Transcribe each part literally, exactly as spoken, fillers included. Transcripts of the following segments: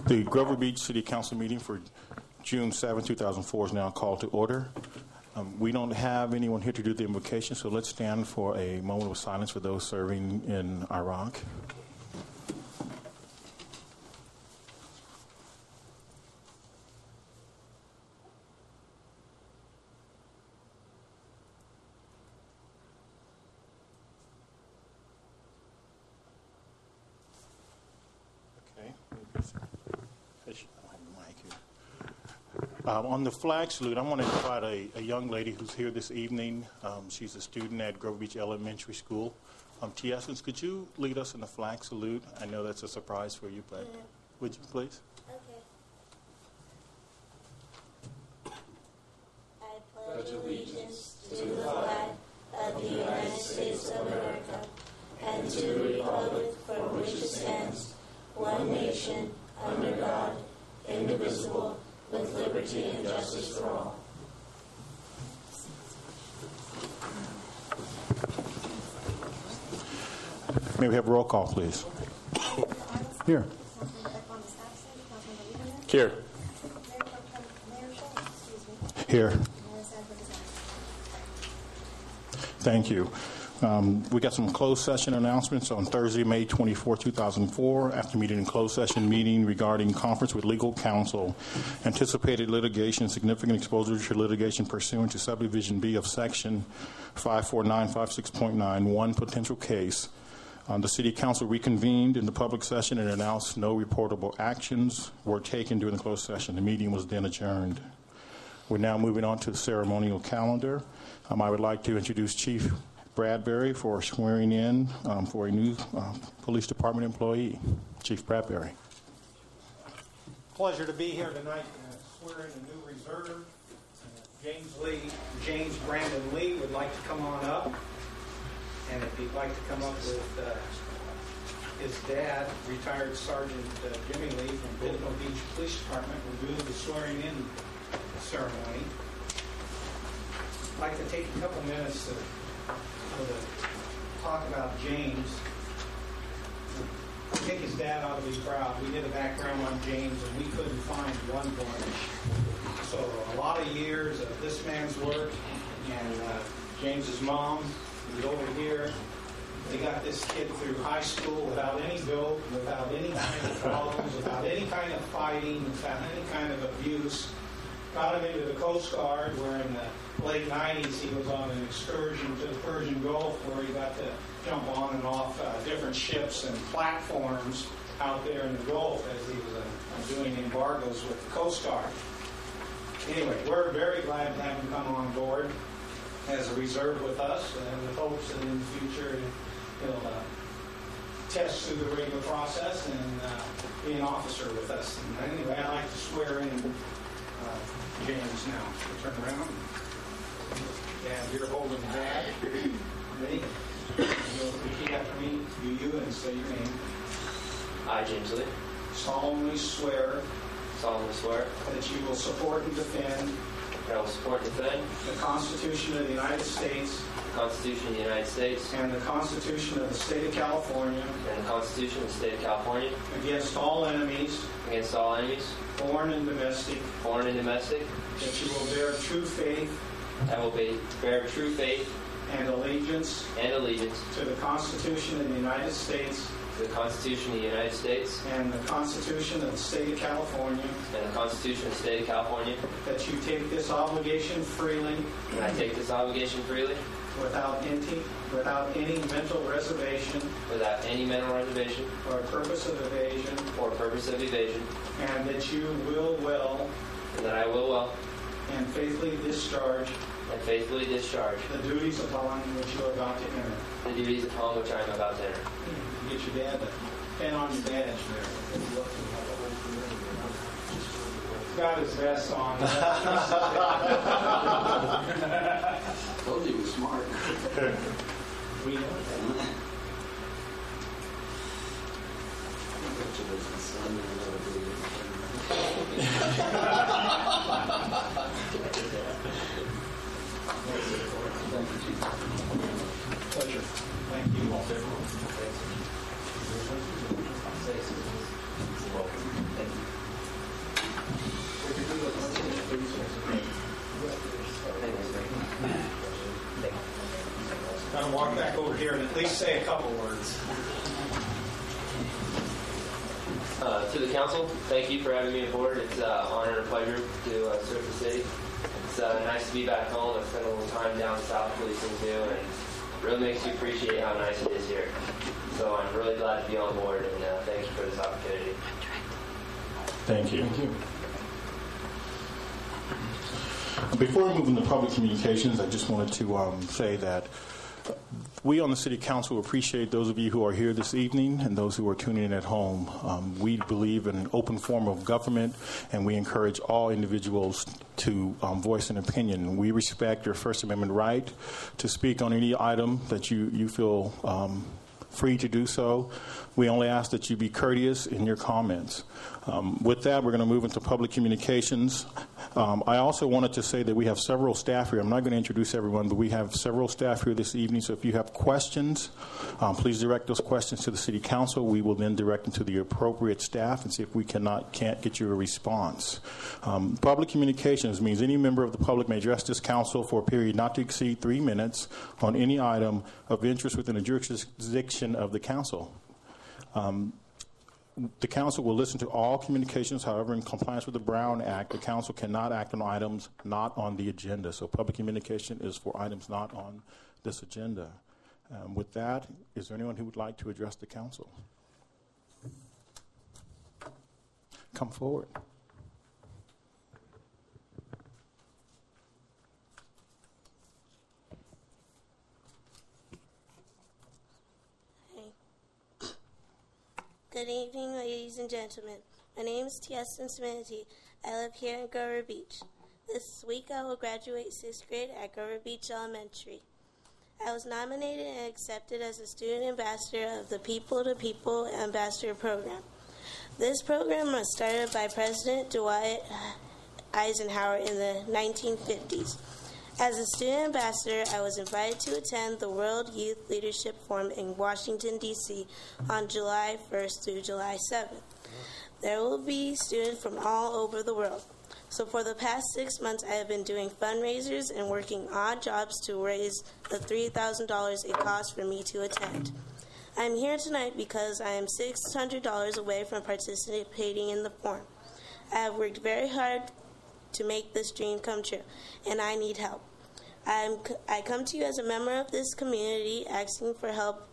The Grover Beach City Council meeting for June seventh, two thousand four is now called to order. Um, we don't have anyone here to do the invocation, so let's stand for a moment of silence for those serving in Iraq. Um, on the flag salute, I want to invite a, a young lady who's here this evening. Um, she's a student at Grover Beach Elementary School. Um, T. Essence, could you lead us in the flag salute? I know that's a surprise for you, but yeah. Would you please? Okay. I pledge allegiance to the flag of the United States of America and to the republic for which it stands, one nation, under God, indivisible, with liberty and justice for all. May we have a roll call, please? Here. Here. Here. Thank you. Um, we got some closed session announcements on Thursday, May twenty-fourth, two thousand four. After meeting in closed session meeting regarding conference with legal counsel, anticipated litigation, significant exposure to litigation pursuant to subdivision B of section five four nine five six point nine, one potential case. Um, the City Council reconvened in the public session and announced no reportable actions were taken during the closed session. The meeting was then adjourned. We're now moving on to the ceremonial calendar. Um, I would like to introduce Chief Bradbury for swearing in um, for a new uh, police department employee. Chief Bradbury. Pleasure to be here tonight and swear in a new reserve. Uh, James Lee, James Brandon Lee would like to come on up. And if he'd like to come up with uh, his dad, retired Sergeant uh, Jimmy Lee from Biltmore Beach Police Department, will do the swearing in ceremony. I'd like to take a couple minutes to to talk about James. I think his dad ought to be proud. We did a background on James and we couldn't find one blemish. So a lot of years of this man's work, and uh, James's mom is over here. They got this kid through high school without any dope, without any kind of problems, without any kind of fighting, without any kind of abuse. Got him into the Coast Guard, where in the late nineties he was on an excursion to the Persian Gulf, where he got to jump on and off uh, different ships and platforms out there in the Gulf as he was uh, doing embargoes with the Coast Guard. Anyway, we're very glad to have him come on board as a reserve with us, and with hopes that in the future he'll uh, test through the regular process and uh, be an officer with us. And anyway, I'd like to swear in uh, James now. Turn around. Yeah, you're holding Dad. Ready? You'll repeat after me. Do you and say your name. I, James Lee, solemnly swear solemnly swear that you will support and defend that I will support and defend the Constitution of the United States the Constitution of the United States and the Constitution of the State of California and the Constitution of the State of California against all enemies, against all enemies, foreign and domestic, foreign and domestic, that you will bear true faith I will be, bear true faith and allegiance and allegiance to the Constitution of the United States to the Constitution of the United States and the Constitution of the State of California, and the Constitution of the State of California, that you take this obligation freely and I take this obligation freely without any, without any mental reservation without any mental reservation or purpose of evasion, or purpose of evasion, and that you will well and that I will well and faithfully discharge and faithfully discharge the duties upon which you are about to enter. the duties upon which I am about to enter. Get your dad to pen on your badge there. He's got his vest on. Told you he was smart. We know that. Pleasure. Thank you. Thank you. walk back over here and at least say a couple words. Uh, to the council, thank you for having me aboard. It's an uh, honor and a pleasure to uh, serve the city. It's uh, nice to be back home. I spent a little time down south policing too, and it really makes you appreciate how nice it is here. So I'm really glad to be on board, and uh, thank you for this opportunity. Thank you. Thank you. Before we move into public communications, I just wanted to um, say that we on the City Council appreciate those of you who are here this evening and those who are tuning in at home. Um, we believe in an open form of government, and we encourage all individuals to um, voice an opinion. We respect your First Amendment right to speak on any item that you, you feel um, free to do so. We only ask that you be courteous in your comments. Um, with that, we're going to move into public communications. Um, I also wanted to say that we have several staff here. I'm not going to introduce everyone, but we have several staff here this evening. So if you have questions, um, please direct those questions to the City Council. We will then direct them to the appropriate staff and see if we cannot can't get you a response. Um, public communications means any member of the public may address this council for a period not to exceed three minutes on any item of interest within the jurisdiction of the council. Um, The council will listen to all communications. However, in compliance with the Brown Act, the council cannot act on items not on the agenda. So public communication is for items not on this agenda. Um, with that, is there anyone who would like to address the council? Come forward. Good evening, ladies and gentlemen. My name is Tieston Smitty. I live here in Grover Beach. This week I will graduate sixth grade at Grover Beach Elementary. I was nominated and accepted as a student ambassador of the People to People Ambassador Program. This program was started by President Dwight Eisenhower in the nineteen fifties. As a student ambassador, I was invited to attend the World Youth Leadership Forum in Washington, D C on July first through July seventh. There will be students from all over the world. So for the past six months, I have been doing fundraisers and working odd jobs to raise the three thousand dollars it costs for me to attend. I'm here tonight because I am six hundred dollars away from participating in the forum. I have worked very hard to make this dream come true, and I need help. I'm, I come to you as a member of this community asking for help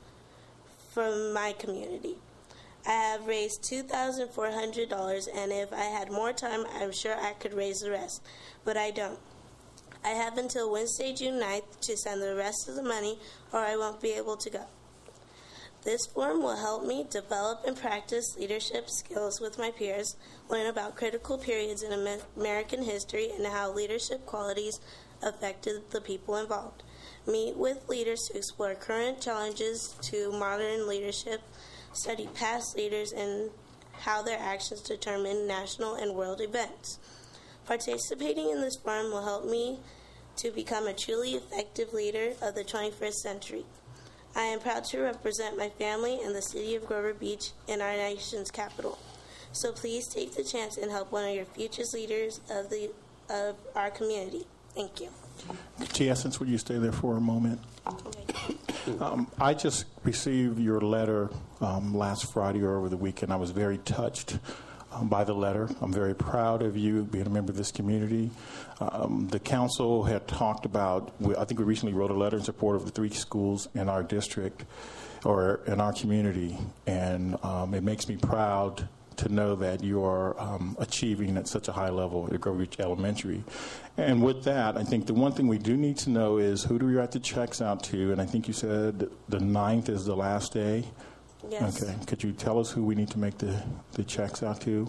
from my community. I have raised two thousand four hundred dollars, and if I had more time, I'm sure I could raise the rest, but I don't. I have until Wednesday, June ninth to send the rest of the money, or I won't be able to go. This forum will help me develop and practice leadership skills with my peers, learn about critical periods in American history and how leadership qualities affected the people involved, meet with leaders to explore current challenges to modern leadership, study past leaders and how their actions determine national and world events. Participating in this forum will help me to become a truly effective leader of the twenty-first century. I am proud to represent my family and the city of Grover Beach in our nation's capital. So please take the chance and help one of your future leaders of the of our community. Thank you. T. Essence, would you stay there for a moment? Okay. Um, I just received your letter um, last Friday or over the weekend. I was very touched um, by the letter. I'm very proud of you being a member of this community. Um, the council had talked about, I think we recently wrote a letter in support of the three schools in our district or in our community, and um, it makes me proud to know that you are um, achieving at such a high level at Grover Beach Elementary. And with that, I think the one thing we do need to know is who do we write the checks out to? And I think you said the ninth is the last day. Yes. Okay. Could you tell us who we need to make the, the checks out to?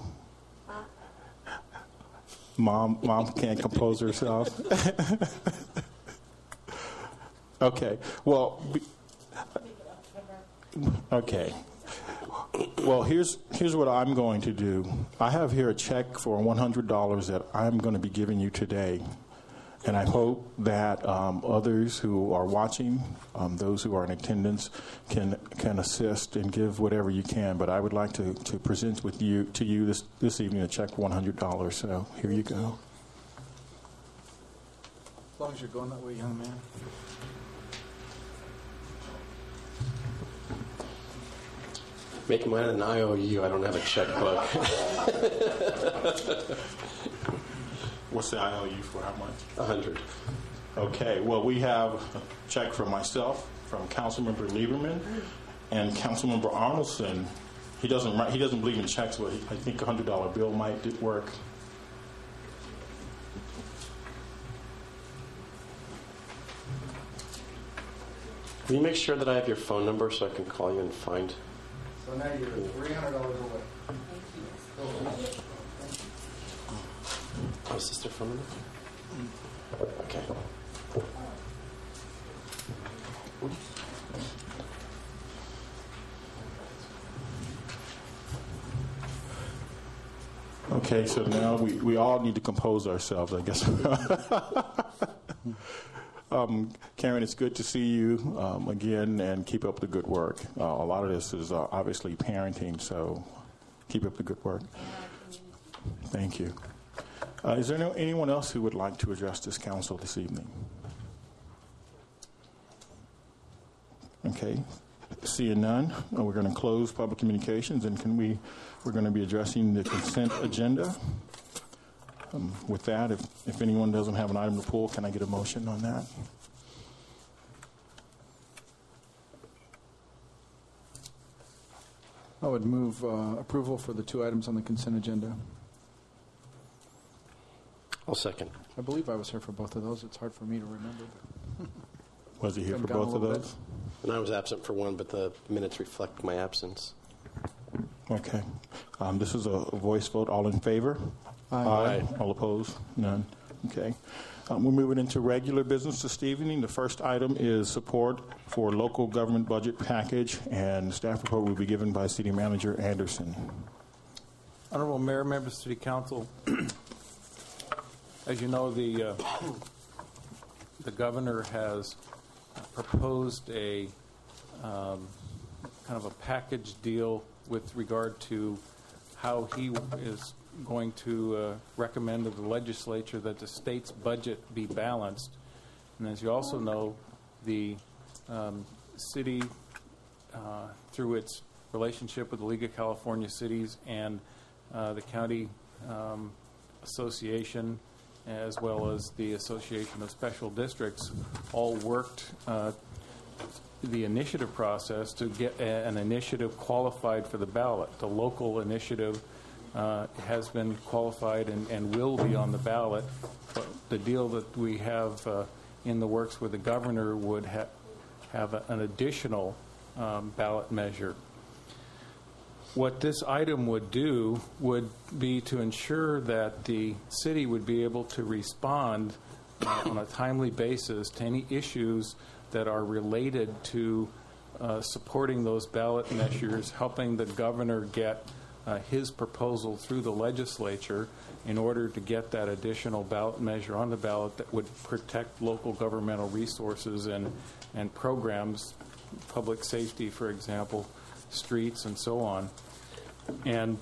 Mom, mom can't compose herself. Okay. Well, be, okay. Well, here's here's what I'm going to do. I have here a check for one hundred dollars that I'm going to be giving you today. And I hope that um, others who are watching, um, those who are in attendance, can can assist and give whatever you can. But I would like to, to present with you to you this, this evening a check for one hundred dollars. So here you go. As long as you're going that way, young man. Make mine an I O U. I don't have a checkbook. What's the I O U for? How much? A hundred. Okay. Well, we have a check from myself, from Councilmember Lieberman, and Councilmember Arnoldson. He doesn't write, he doesn't believe in checks, but he, I think a hundred dollar bill might do- work. Can you make sure that I have your phone number so I can call you and find? So now you're three hundred dollars away. Oh, is this their phone number? Okay. Okay, so now we, we all need to compose ourselves, I guess. um, Karen, it's good to see you um, again, and keep up the good work. Uh, a lot of this is uh, obviously parenting, so keep up the good work. Thank you. Uh, is there no, anyone else who would like to address this council this evening? Okay. Seeing none, uh, we're going to close public communications, and can we? We're going to be addressing the consent agenda. Um, with that, if, if anyone doesn't have an item to pull, can I get a motion on that? I would move uh, approval for the two items on the consent agenda. I'll second. I believe I was here for both of those. It's hard for me to remember. Was he here Come for down a both of little those? And I was absent for one, but the minutes reflect my absence. Okay. Um, this is a voice vote. All in favor? Aye. Aye. All opposed? None. Okay. Um, we're moving into regular business this evening. The first item is support for local government budget package, and staff report will be given by City Manager Anderson. Honorable Mayor, members of City Council, as you know, the uh, the governor has proposed a um, kind of a package deal with regard to how he is going to uh, recommend to the legislature that the state's budget be balanced. And as you also know, the um, city, uh, through its relationship with the League of California Cities and uh, the County um, Association, as well as the Association of Special Districts, all worked uh, the initiative process to get a, an initiative qualified for the ballot. The local initiative uh, has been qualified and, and will be on the ballot. But the deal that we have uh, in the works with the governor would ha- have a, an additional um, ballot measure. What this item would do would be to ensure that the city would be able to respond uh, on a timely basis to any issues that are related to uh, supporting those ballot measures, helping the governor get uh, his proposal through the legislature in order to get that additional ballot measure on the ballot that would protect local governmental resources and, and programs, public safety, for example, streets, and so on. And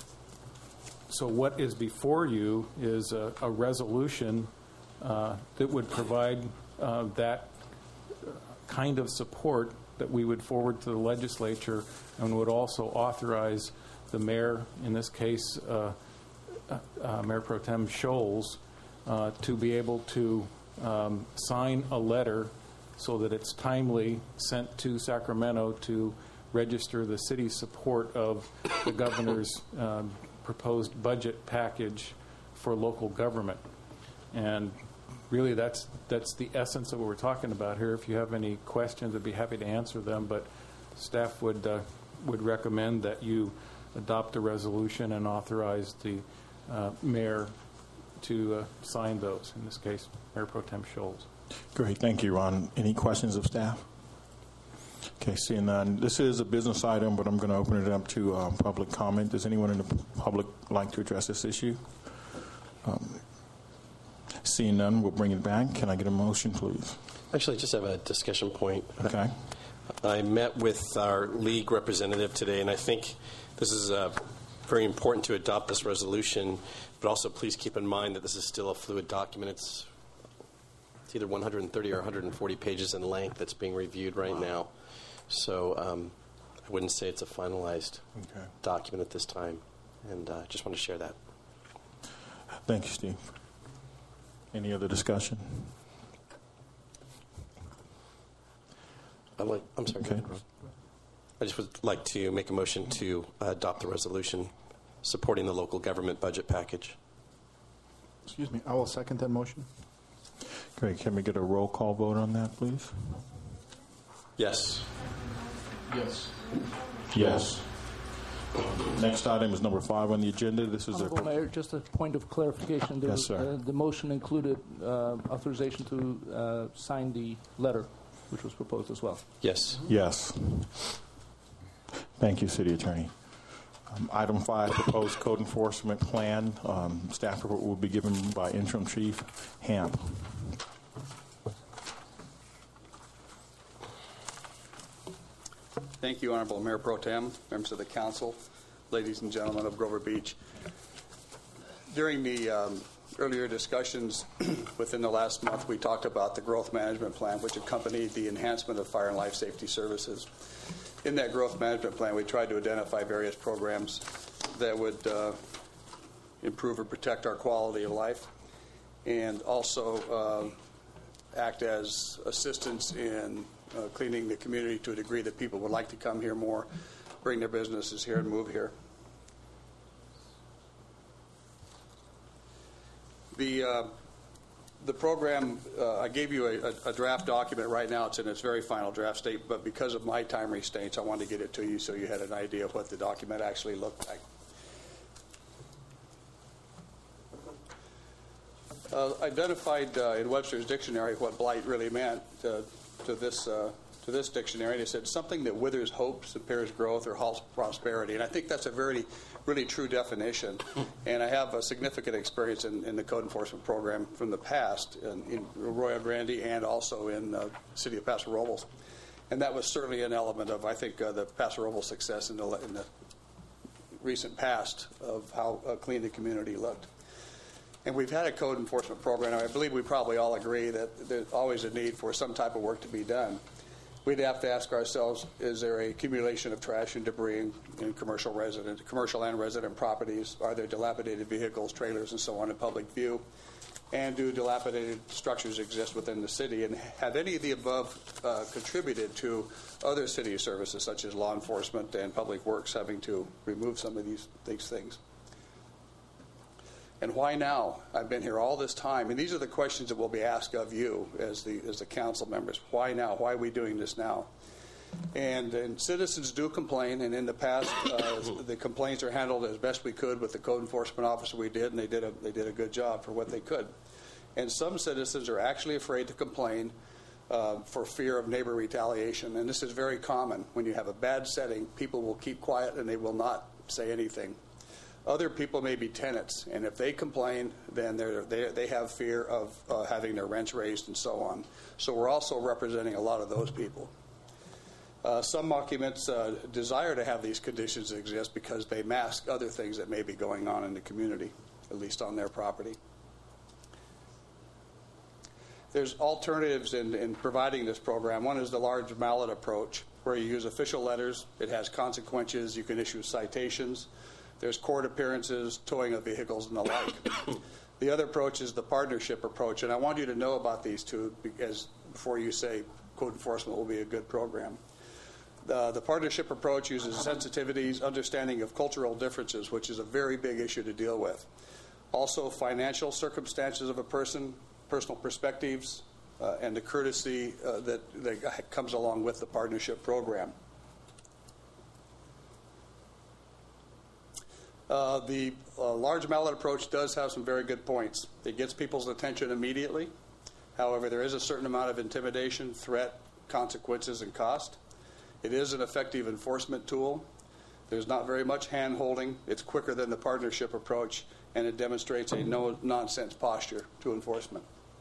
so what is before you is a, a resolution uh, that would provide uh, that kind of support that we would forward to the legislature, and would also authorize the mayor, in this case uh, uh, uh, Mayor Pro Tem Scholes, uh, to be able to um, sign a letter so that it's timely sent to Sacramento to register the city's support of the governor's um, proposed budget package for local government. And really, that's that's the essence of what we're talking about here. If you have any questions, I'd be happy to answer them. But staff would uh, would recommend that you adopt a resolution and authorize the uh, mayor to uh, sign those. In this case, Mayor Pro Tem Scholes. Great, thank you, Ron. Any questions of staff? Okay, seeing none. This is a business item, but I'm going to open it up to um, public comment. Does anyone in the public like to address this issue? Um, seeing none, we'll bring it back. Can I get a motion, please? Actually, I just have a discussion point. Okay. I met with our league representative today, and I think this is uh, very important to adopt this resolution, but also please keep in mind that this is still a fluid document. It's, it's either one hundred thirty or one hundred forty pages in length that's being reviewed right now. So um, I wouldn't say it's a finalized Okay. document at this time, and uh, just want to share that. Thank you, Steve. Any other discussion? I'd like, I'm sorry. Okay. I just would like to make a motion to uh, adopt the resolution supporting the local government budget package. Excuse me, I will second that motion. Great. Can we get a roll call vote on that, please? Yes. Yes. Yes. Next item is number five on the agenda. This is a... Honorable Mayor, just a point of clarification. There Yes, was, sir. Uh, the motion included uh, authorization to uh, sign the letter, which was proposed as well. Yes. Yes. Thank you, City Attorney. Um, item five, proposed code enforcement plan. Um, staff report will be given by Interim Chief Hamp. Thank you, Honorable Mayor Pro Tem, members of the council, ladies and gentlemen of Grover Beach. During the um, earlier discussions within the last month, we talked about the growth management plan, which accompanied the enhancement of fire and life safety services. In that growth management plan, we tried to identify various programs that would uh, improve or protect our quality of life, and also uh, act as assistance in uh, cleaning the community to a degree that people would like to come here more, bring their businesses here, and move here. The uh, the program, uh, I gave you a, a, a draft document right now. It's in its very final draft state, but because of my time restraints, I wanted to get it to you so you had an idea of what the document actually looked like. Uh, identified uh, in Webster's dictionary what blight really meant uh, to this uh, to this dictionary. And it said something that withers hopes, impairs growth, or halts prosperity. And I think that's a very, really true definition. And I have a significant experience in, in the code enforcement program from the past in, in Arroyo Grande and also in the city of Paso Robles. And that was certainly an element of, I think, uh, the Paso Robles success in the, in the recent past of how uh, clean the community looked. And we've had a code enforcement program. I believe we probably all agree that there's always a need for some type of work to be done. We'd have to ask ourselves, is there a accumulation of trash and debris in, in commercial resident, commercial and resident properties? Are there dilapidated vehicles, trailers, and so on in public view? And do dilapidated structures exist within the city? And have any of the above uh, contributed to other city services, such as law enforcement and public works, having to remove some of these, these things? And why now? I've been here all this time, and these are the questions that will be asked of you as the as the council members. Why now? Why are we doing this now? And, and citizens do complain, and in the past, uh, the complaints are handled as best we could with the code enforcement officer we did, and they did a they did a good job for what they could. And some citizens are actually afraid to complain uh, for fear of neighbor retaliation, and this is very common. When you have a bad setting, people will keep quiet and they will not say anything. Other people may be tenants, and if they complain, then they're, they they have fear of uh, having their rents raised and so on. So we're also representing a lot of those people. Uh, some occupants uh, desire to have these conditions exist because they mask other things that may be going on in the community, at least on their property. There's alternatives in, in providing this program. One is the large mallet approach, where you use official letters. It has consequences. You can issue citations. There's court appearances, towing of vehicles, and the like. The other approach is the partnership approach, and I want you to know about these two because before you say code enforcement will be a good program. The, the partnership approach uses sensitivities, understanding of cultural differences, which is a very big issue to deal with. Also, financial circumstances of a person, personal perspectives, uh, and the courtesy uh, that, that comes along with the partnership program. Uh, the uh, large mallet approach does have some very good points. It gets people's attention immediately. However, there is a certain amount of intimidation, threat, consequences, and cost. It is an effective enforcement tool. There's not very much hand-holding. It's quicker than the partnership approach, and it demonstrates a no-nonsense posture to enforcement.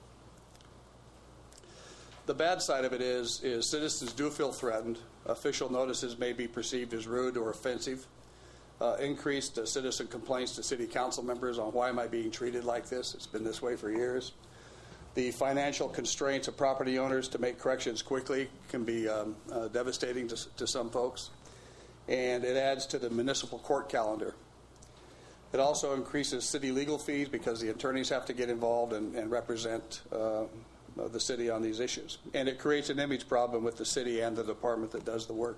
The bad side of it is, is citizens do feel threatened. Official notices may be perceived as rude or offensive. Uh, increased uh, citizen complaints to city council members on why am I being treated like this? It's been this way for years. The financial constraints of property owners to make corrections quickly can be um, uh, devastating to, to some folks. and it adds to the municipal court calendar. It also increases city legal fees because the attorneys have to get involved and, and represent uh, the city on these issues. And it creates an image problem with the city and the department that does the work.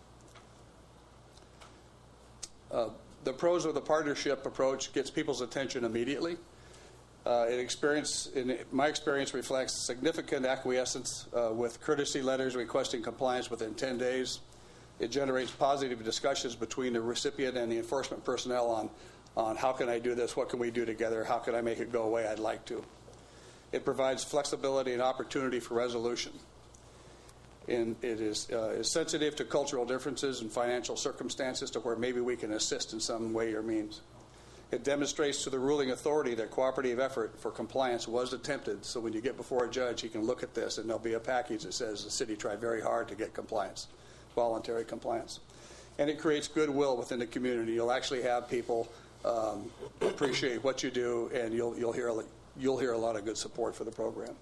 Uh, the pros of the partnership approach gets people's attention immediately. Uh, it experience, in my experience, reflects significant acquiescence uh, with courtesy letters requesting compliance within ten days. It generates positive discussions between the recipient and the enforcement personnel on, on how can I do this, what can we do together, how can I make it go away, I'd like to. It provides flexibility and opportunity for resolution. And it is, uh, is sensitive to cultural differences and financial circumstances to where maybe we can assist in some way or means. It demonstrates to the ruling authority that cooperative effort for compliance was attempted, so when you get before a judge, he can look at this and there'll be a package that says the city tried very hard to get compliance, voluntary compliance. And it creates goodwill within the community. You'll actually have people um, appreciate what you do, and you'll, you'll, hear, you'll hear a lot of good support for the program.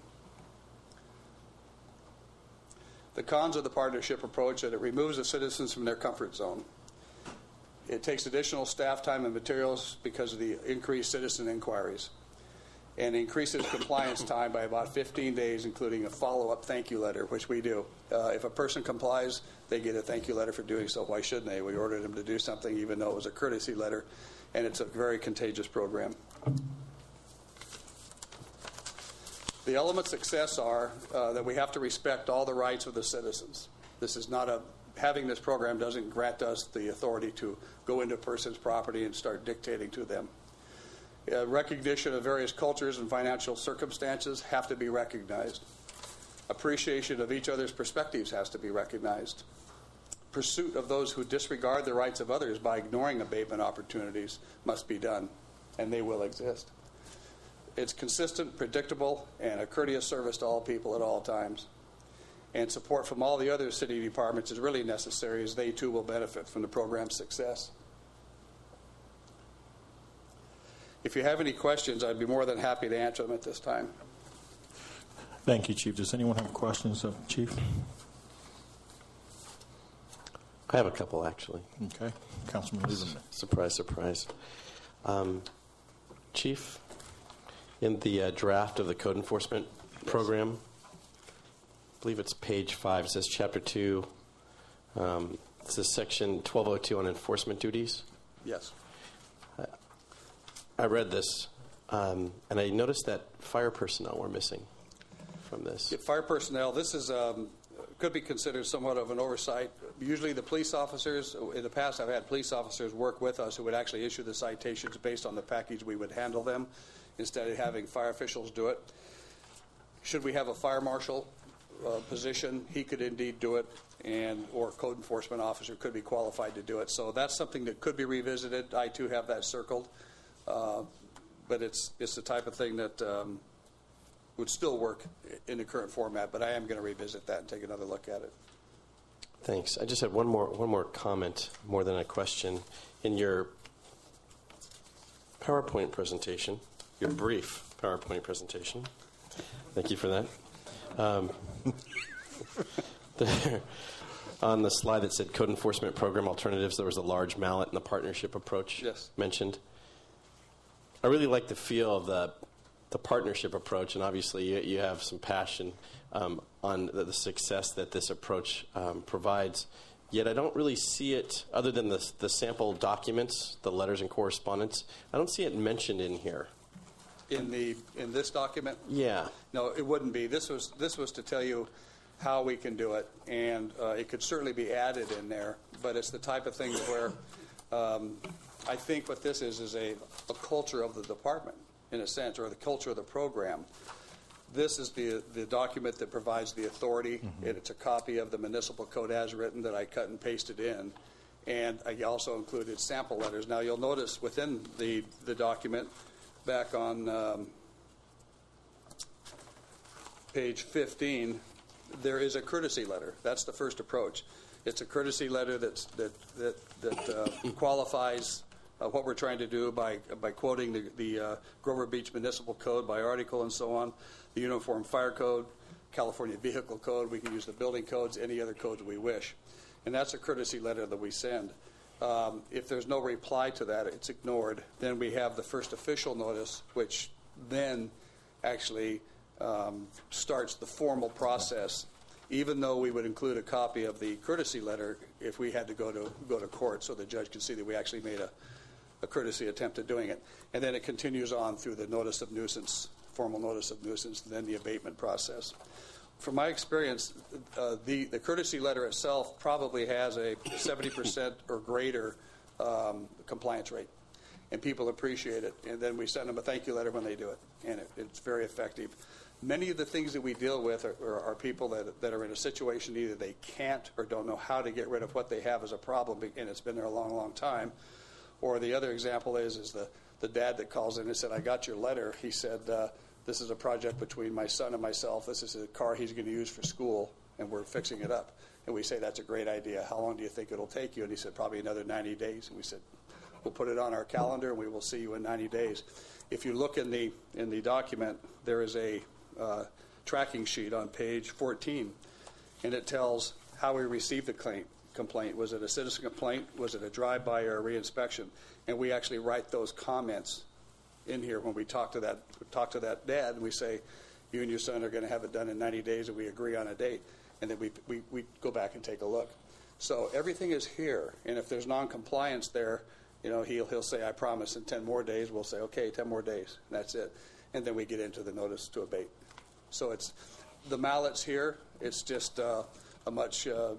The cons of the partnership approach are that it removes the citizens from their comfort zone. It takes additional staff time and materials because of the increased citizen inquiries, and increases compliance time by about fifteen days, including a follow-up thank you letter, which we do. Uh, if a person complies, they get a thank you letter for doing so. Why shouldn't they? We ordered them to do something, even though it was a courtesy letter, and it's a very contagious program. The elements of success are uh, that we have to respect all the rights of the citizens. This is not a having this program doesn't grant us the authority to go into a person's property and start dictating to them. Uh, recognition of various cultures and financial circumstances have to be recognized. Appreciation of each other's perspectives has to be recognized. Pursuit of those who disregard the rights of others by ignoring abatement opportunities must be done, and they will exist. It's consistent, predictable, and a courteous service to all people at all times. And support from all the other city departments is really necessary, as they too will benefit from the program's success. If you have any questions, I'd be more than happy to answer them at this time. Thank you, Chief. Does anyone have questions of Chief? I have a couple, actually. Okay. Councilman Lieberman. Surprise, surprise. Um, Chief, in the uh, draft of the code enforcement yes. program, I believe it's page five. It says chapter two. Um, it says section twelve oh two on enforcement duties. Yes. I, I read this, um, and I noticed that fire personnel were missing from this. Yeah, fire personnel, this is um, could be considered somewhat of an oversight. Usually the police officers, in the past I've had police officers work with us who would actually issue the citations based on the package. We would handle them instead of having fire officials do it. Should we have a fire marshal Uh, position, he could indeed do it, and or code enforcement officer could be qualified to do it. So that's something that could be revisited. I too have that circled, uh, but it's it's the type of thing that um, would still work in the current format. But I am going to revisit that and take another look at it. Thanks. I just had one more one more comment, more than a question. In your PowerPoint presentation, your brief PowerPoint presentation, thank you for that. Um, there, on the slide that said code enforcement program alternatives, there was a large mallet in the partnership approach yes. mentioned. I really like the feel of the the partnership approach, and obviously you, you have some passion um, on the, the success that this approach um, provides. Yet I don't really see it, other than the, the sample documents, the letters and correspondence, I don't see it mentioned in here. In the in this document? Yeah. No, it wouldn't be. This was this was to tell you how we can do it, and uh, it could certainly be added in there. But it's the type of thing where um, I think what this is is a, a culture of the department, in a sense, or the culture of the program. This is the the document that provides the authority, mm-hmm. and it's a copy of the municipal code as written that I cut and pasted in, and I also included sample letters. Now you'll notice within the the document, back on um, page fifteen, there is a courtesy letter. That's the first approach. It's a courtesy letter that's, that that that uh, qualifies uh, what we're trying to do by by quoting the, the uh, Grover Beach Municipal Code by article and so on, the Uniform Fire Code, California Vehicle Code. We can use the building codes, any other codes we wish. and that's a courtesy letter that we send. Um, if there's no reply to that, it's ignored. Then we have the first official notice, which then actually um, starts the formal process, even though we would include a copy of the courtesy letter if we had to go to go to court so the judge can see that we actually made a, a courtesy attempt at doing it. And then it continues on through the notice of nuisance, formal notice of nuisance, and then the abatement process. From my experience, uh, the, the courtesy letter itself probably has a seventy percent or greater um, compliance rate, and people appreciate it. And then we send them a thank you letter when they do it, and it, it's very effective. Many of the things that we deal with are, are, are people that, that are in a situation either they can't or don't know how to get rid of what they have as a problem, and it's been there a long, long time. Or the other example is is the, the dad that calls in and said, I got your letter. He said, uh, this is a project between my son and myself. This is a car he's going to use for school, and we're fixing it up. And we say, that's a great idea. How long do you think it'll take you? And he said, probably another ninety days. And we said, we'll put it on our calendar, and we will see you in ninety days. If you look in the in the document, there is a uh, tracking sheet on page fourteen, and it tells how we received the claim, complaint. Was it a citizen complaint? Was it a drive-by or a reinspection? And we actually write those comments in here when we talk to that talk to that dad, and we say, you and your son are going to have it done in ninety days, and we agree on a date, and then we, we, we go back and take a look. So everything is here, and if there's non-compliance there, you know, he'll he'll say, I promise in ten more days. We'll say, okay, ten more days, and that's it. And then we get into the notice to abate. So it's the mallet's here. It's just uh, a much uh,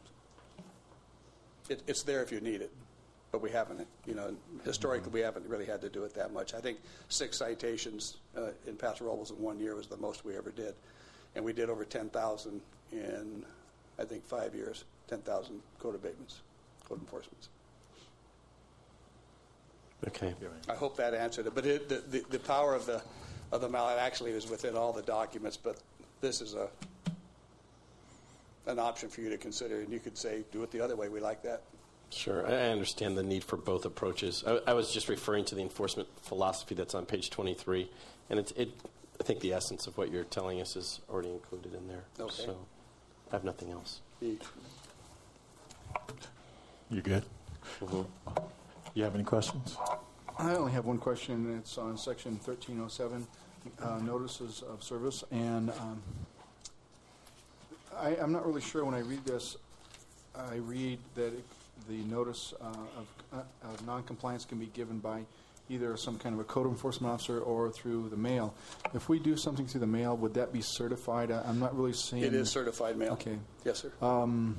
it, it's there if you need it. But we haven't, you know, historically we haven't really had to do it that much. I think six citations uh, in Paso Robles in one year was the most we ever did. And we did over ten thousand in, I think, five years, ten thousand code abatements, code enforcements. Okay. I hope that answered it. But it, the, the, the power of the, of the mallet actually is within all the documents, but this is a an option for you to consider. And you could say, do it the other way. We like that. Sure. I understand the need for both approaches. I, I was just referring to the enforcement philosophy that's on page twenty-three, and it's, it, I think the essence of what you're telling us is already included in there. Okay. So I have nothing else. The, You good? Mm-hmm. You have any questions? I only have one question, and it's on section thirteen oh seven, uh, notices of service. And um, I, I'm not really sure when I read this, I read that it, the notice uh, of, uh, of noncompliance can be given by either some kind of a code enforcement officer or through the mail. If we do something through the mail, would that be certified? I, I'm not really seeing... it is certified mail. Okay. Yes, sir. Um,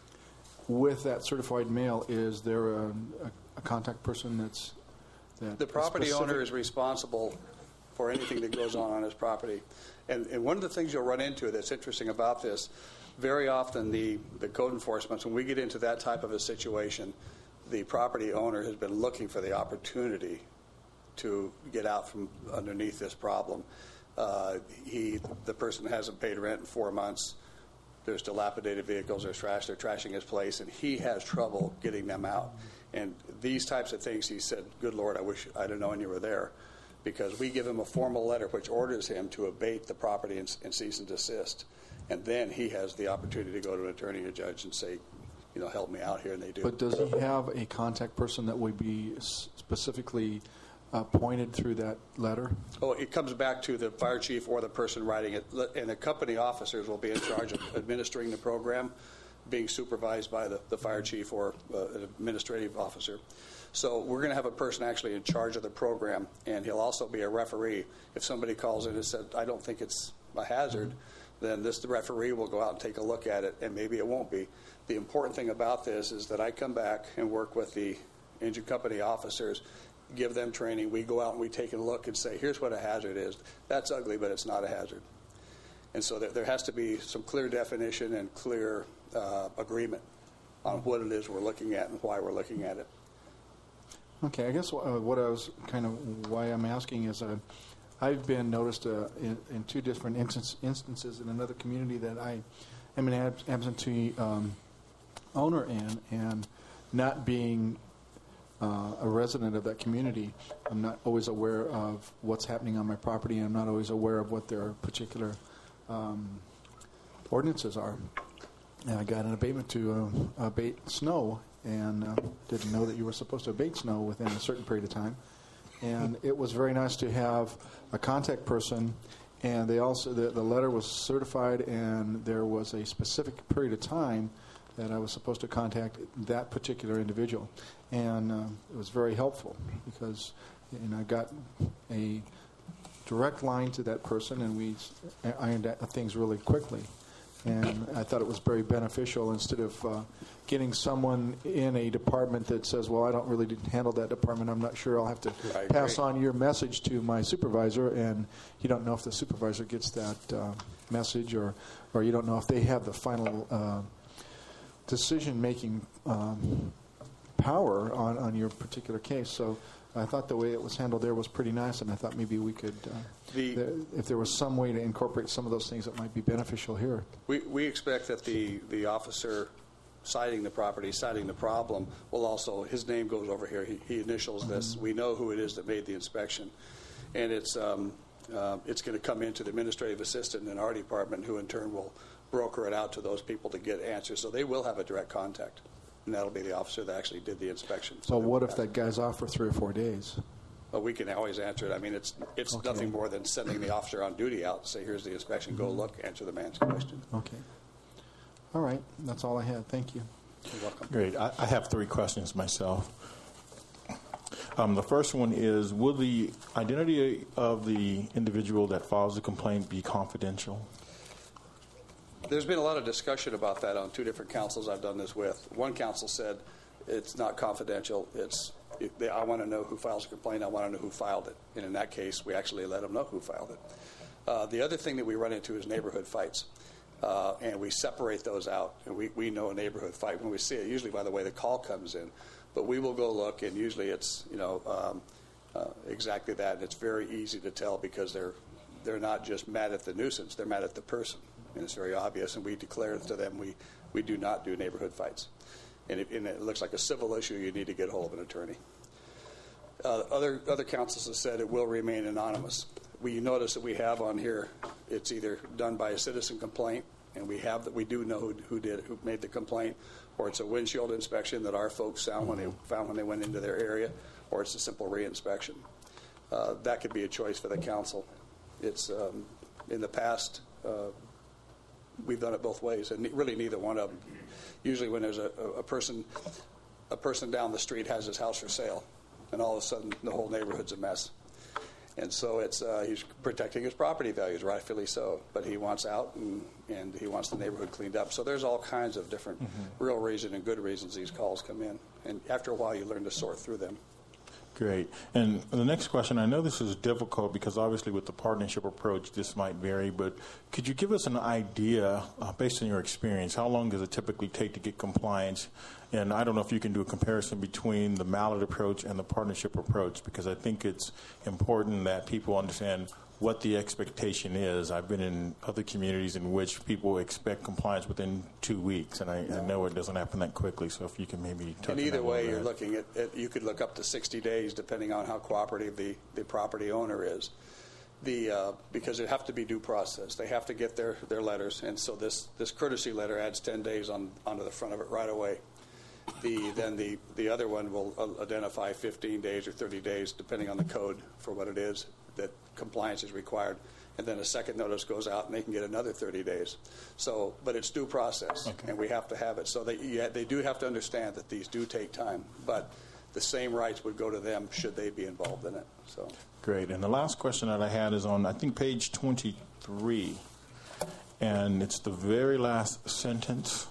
with that certified mail, is there a, a, a contact person that's... That The property specific? owner is responsible for anything that goes on on his property. And, and one of the things you'll run into that's interesting about this, very often the, the code enforcement, when we get into that type of a situation, the property owner has been looking for the opportunity to get out from underneath this problem. Uh, he, the person hasn't paid rent in four months. There's dilapidated vehicles, there's trash, they're trashing his place, and he has trouble getting them out. And these types of things, he said, good Lord, I wish I'd have known you were there, because we give him a formal letter which orders him to abate the property and, and cease and desist. And then he has the opportunity to go to an attorney or judge and say, you know, help me out here, and they do. But does he have a contact person that would be specifically uh, pointed through that letter? Oh, it comes back to the fire chief or the person writing it, and the company officers will be in charge of administering the program, being supervised by the, the fire chief or uh, an administrative officer. So we're going to have a person actually in charge of the program, and he'll also be a referee. If somebody calls in and says, I don't think it's a hazard, mm-hmm. then this the referee will go out and take a look at it, and maybe it won't be. The important thing about this is that I come back and work with the engine company officers, give them training. We go out and we take a look and say, here's what a hazard is. That's ugly, but it's not a hazard. And so there, there has to be some clear definition and clear uh, agreement on what it is we're looking at and why we're looking at it. Okay, I guess uh, what I was kind of why I'm asking is uh, I've been noticed uh, in, in two different instance, instances in another community that I am an ab- absentee um, owner in, and not being uh, a resident of that community, I'm not always aware of what's happening on my property, and I'm not always aware of what their particular um, ordinances are. and I got an abatement to uh, abate snow, and uh, didn't know that you were supposed to abate snow within a certain period of time. And it was very nice to have a contact person, and they also the, the letter was certified, and there was a specific period of time that I was supposed to contact that particular individual, and uh, it was very helpful because you know, I got a direct line to that person, and we ironed out things really quickly. And I thought it was very beneficial instead of uh, getting someone in a department that says, well, I don't really handle that department. I'm not sure. I'll have to I pass agree. on your message to my supervisor, and you don't know if the supervisor gets that uh, message, or, or you don't know if they have the final uh, decision-making um, power on, on your particular case. So I thought the way it was handled there was pretty nice, and I thought maybe we could, uh, The- th- if there was some way to incorporate some of those things that might be beneficial here. We, we expect that the, the officer citing the property, citing the problem, will also, his name goes over here. He, he initials this. We know who it is that made the inspection. And it's, um, uh, it's going to come into the administrative assistant in our department, who in turn will broker it out to those people to get answers. So they will have a direct contact. And that'll be the officer that actually did the inspection. So what if that guy's off for three or four days? Well, we can always answer it. I mean, it's it's Okay. nothing more than sending the officer on duty out and say, here's the inspection, go look, answer the man's question. Okay. All right. That's all I had. Thank you. You're welcome. Great. I, I have three questions myself. Um, the first one is, will the identity of the individual that files the complaint be confidential? There's been a lot of discussion about that on two different councils I've done this with. One council said it's not confidential. It's it, they, I want to know who files a complaint. I want to know who filed it. And in that case, we actually let them know who filed it. Uh, the other thing that we run into is neighborhood fights. Uh, and we separate those out. And we, we know a neighborhood fight when we see it, usually by the way the call comes in. But we will go look, and usually it's, you know, um, uh, exactly that. And it's very easy to tell because they're they're not just mad at the nuisance, they're mad at the person. And it's very obvious, and we declare to them we, we do not do neighborhood fights. And, it, and it looks like a civil issue, you need to get hold of an attorney. Uh, other other councils have said it will remain anonymous. We notice that we have on here, it's either done by a citizen complaint, and we have that we do know who, who did who made the complaint, or it's a windshield inspection that our folks found when they found when they went into their area, or it's a simple reinspection. Uh, that could be a choice for the council. It's um, in the past. Uh, We've done it both ways, and really neither one of them. Usually when there's a, a person a person down the street has his house for sale, and all of a sudden the whole neighborhood's a mess. And so it's uh, he's protecting his property values, rightfully so, but he wants out, and, and he wants the neighborhood cleaned up. So there's all kinds of different mm-hmm. real reason and good reasons these calls come in. And after a while, you learn to sort through them. Great. And the next question, I know this is difficult because obviously with the partnership approach, this might vary, but could you give us an idea, uh, based on your experience, how long does it typically take to get compliance? And I don't know if you can do a comparison between the Mallard approach and the partnership approach, because I think it's important that people understand what the expectation is. I've been in other communities in which people expect compliance within two weeks, and I, I know it doesn't happen that quickly. So if you can maybe touch on And either that way, a you're bit. looking at, at you could look up to sixty days, depending on how cooperative the, the property owner is. The uh, because it have to be due process. They have to get their, their letters, and so this, this courtesy letter adds ten days on onto the front of it right away. The then the, the other one will uh, identify fifteen days or thirty days, depending on the code for what it is that compliance is required. And then a second notice goes out, and they can get another thirty days. So, but it's due process, Okay. and we have to have it. So they yeah, they do have to understand that these do take time, but the same rights would go to them should they be involved in it. So. Great. And the last question that I had is on, I think, page twenty-three. And it's the very last sentence.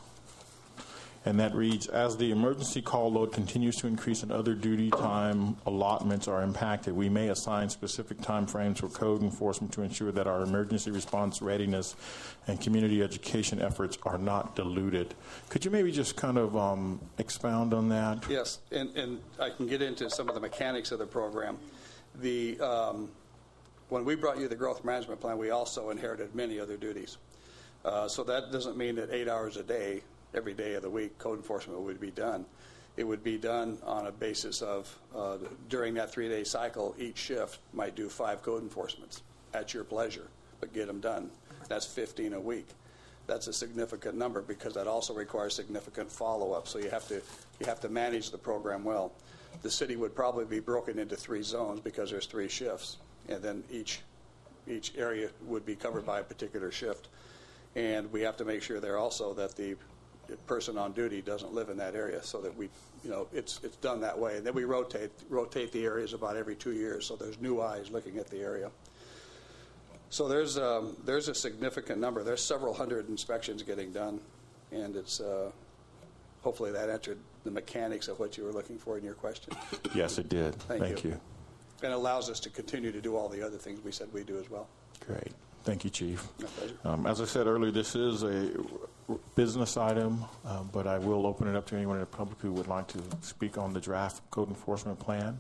And that reads, as the emergency call load continues to increase and other duty time allotments are impacted, we may assign specific time frames for code enforcement to ensure that our emergency response readiness and community education efforts are not diluted. Could you maybe just kind of um, expound on that? Yes, and, and I can get into some of the mechanics of the program. The um, when we brought you the growth management plan, we also inherited many other duties. Uh, so that doesn't mean that eight hours a day, every day of the week, code enforcement would be done. It would be done on a basis of, uh, during that three-day cycle, each shift might do five code enforcements at your pleasure, but get them done. That's fifteen a week. that's a significant number because that also requires significant follow-up. So you have to you have to manage the program well. The city would probably be broken into three zones because there's three shifts, and then each each area would be covered by a particular shift. And we have to make sure there also that the person on duty doesn't live in that area, so that we, you know, it's it's done that way. And then we rotate rotate the areas about every two years, so there's new eyes looking at the area. So there's um, there's a significant number. There's several hundred inspections getting done, and it's uh, hopefully that answered the mechanics of what you were looking for in your question. Yes, it did. Thank, Thank you. you. And it allows us to continue to do all the other things we said we do as well. Great. Thank you, Chief. My pleasure. Um, as I said earlier, this is a business item, uh, but I will open it up to anyone in the public who would like to speak on the draft code enforcement plan.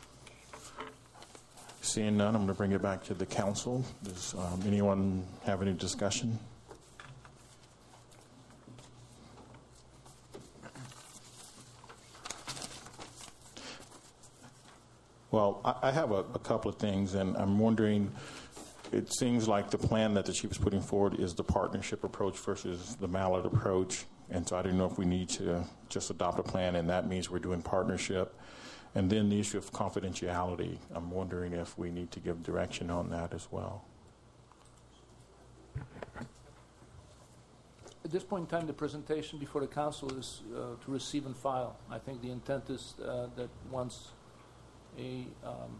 Seeing none, I'm going to bring it back to the council. Does um, anyone have any discussion? Well, I, I have a, a couple of things, and I'm wondering, it seems like the plan that the chief is putting forward is the partnership approach versus the mallet approach, and so I didn't know if we need to just adopt a plan, and that means we're doing partnership. And then the issue of confidentiality, I'm wondering if we need to give direction on that as well. At this point in time, the presentation before the council is uh, to receive and file. I think the intent is uh, that once a um,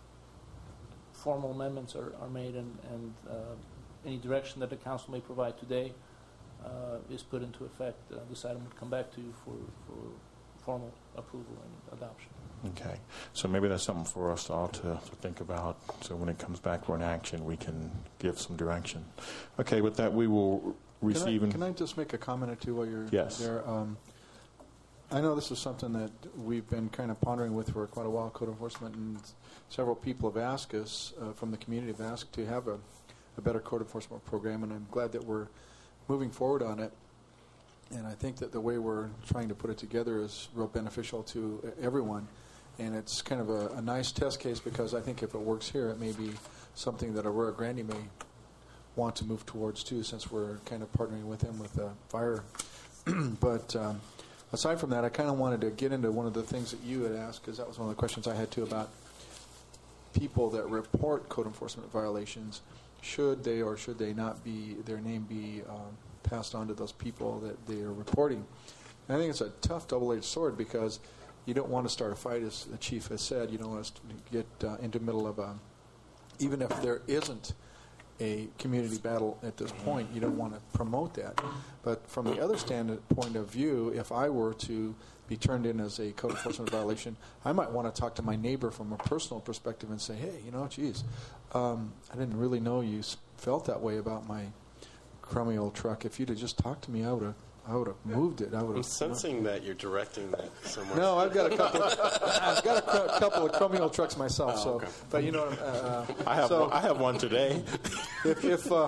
formal amendments are, are made and, and uh, any direction that the council may provide today uh, is put into effect, uh, this item would come back to you for, for formal approval and adoption. Okay. So maybe that's something for us all to, to think about. So when it comes back for an action, we can give some direction. Okay, with that, we will receive... Can I, and can I just make a comment or two while you're yes. there? Um, I know this is something that we've been kind of pondering with for quite a while, code enforcement, and several people have asked us, uh, from the community have asked to have a, a better code enforcement program, and I'm glad that we're moving forward on it. And I think that the way we're trying to put it together is real beneficial to everyone. And it's kind of a, a nice test case because I think if it works here, it may be something that Aurora Grande may want to move towards too, since we're kind of partnering with them with uh, fire. But um, aside from that, I kind of wanted to get into one of the things that you had asked, because that was one of the questions I had too about people that report code enforcement violations. Should they or should they not be, their name be um, passed on to those people that they are reporting? And I think it's a tough double-edged sword because you don't want to start a fight, as the chief has said. You don't want to get uh, into the middle of a, even if there isn't a community battle at this point, you don't want to promote that. But from the other stand point of view, if I were to be turned in as a code enforcement violation, I might want to talk to my neighbor from a personal perspective and say, hey, you know, geez, um, I didn't really know you felt that way about my crummy old truck. If you'd have just talked to me, I would have I would have moved it. I would I'm have. sensing that you're directing that somewhere. No, I've got a couple. Of, I've got a cr- couple of crummy old trucks myself. Oh, so, okay. but you know, uh, I have so one, I have one today. If if uh,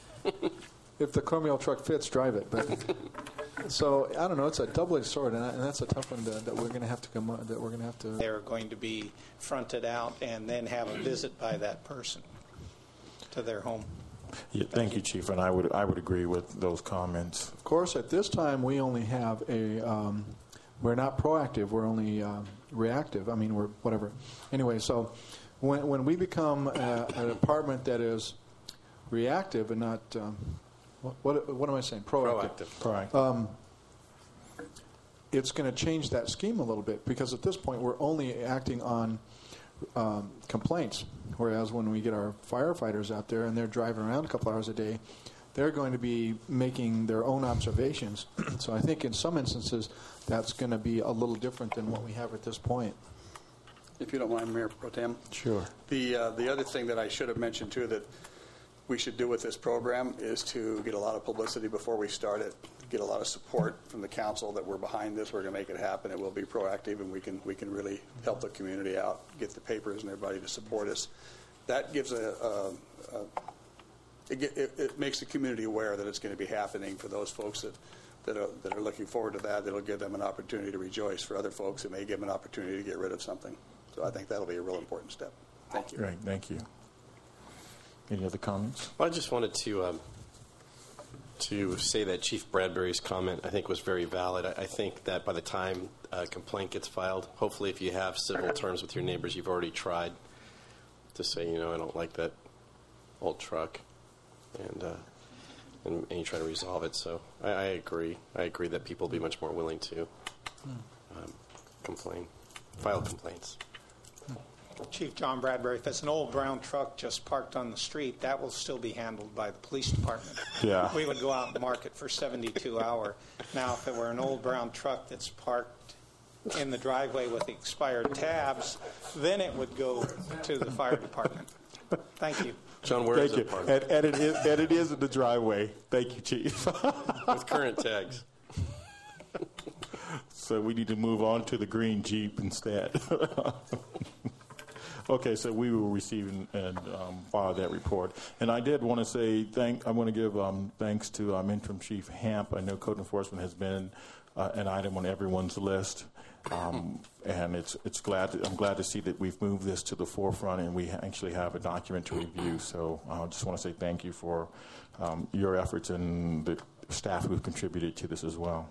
if the crummy old truck fits, drive it. But so I don't know. It's a double-edged sword, and, I, and that's a tough one to, that we're going to have to come. That we're going to have to. They're going to be fronted out and then have a visit by that person to their home. Yeah, thank you, Chief, and I would I would agree with those comments. Of course, at this time, we only have a. Um, we're not proactive. We're only um, reactive. I mean, we're whatever. Anyway, so when when we become a, a department that is reactive and not um, what, what what am I saying? Proactive. Proactive. Proactive. Um, it's going to change that scheme a little bit because at this point we're only acting on um, complaints. Whereas when we get our firefighters out there and they're driving around a couple hours a day, they're going to be making their own observations. So I think in some instances that's going to be a little different than what we have at this point. If you don't mind, Mayor Pro Tem. Sure. The uh, the other thing that I should have mentioned too that we should do with this program is to get a lot of publicity before we start it, get a lot of support from the council that we're behind this, we're going to make it happen, it will be proactive, and we can we can really help the community out, get the papers and everybody to support us. That gives a, a, a it, it, it makes the community aware that it's going to be happening for those folks that that are, that are looking forward to that. It'll give them an opportunity to rejoice. For other folks, it may give them an opportunity to get rid of something. So I think that'll be a real important step. Thank you. Great, thank you. Any other comments? Well, I just wanted to um, to say that Chief Bradbury's comment, I think, was very valid. I, I think that by the time a complaint gets filed, hopefully if you have civil terms with your neighbors, you've already tried to say, you know, I don't like that old truck, and, uh, and, and you try to resolve it. So I, I agree. I agree that people will be much more willing to um, complain, file complaints. Chief John Bradbury, if it's an old brown truck just parked on the street, that will still be handled by the police department. Yeah. We would go out and mark it for seventy-two hour. Now, if it were an old brown truck that's parked in the driveway with expired tabs, then it would go to the fire department. Thank you. John, where Thank is you. it parked? And, and, it is, and it is in the driveway. Thank you, Chief. With current tags. So we need to move on to the green Jeep instead. Okay, so we will receive and, and um, file that report. And I did want to say thank. I want to give um, thanks to um, Interim Chief Hamp. I know code enforcement has been uh, an item on everyone's list, um, and it's it's glad. To, I'm glad to see that we've moved this to the forefront, and we actually have a document to review. So I uh, just want to say thank you for um, your efforts and the staff who have contributed to this as well.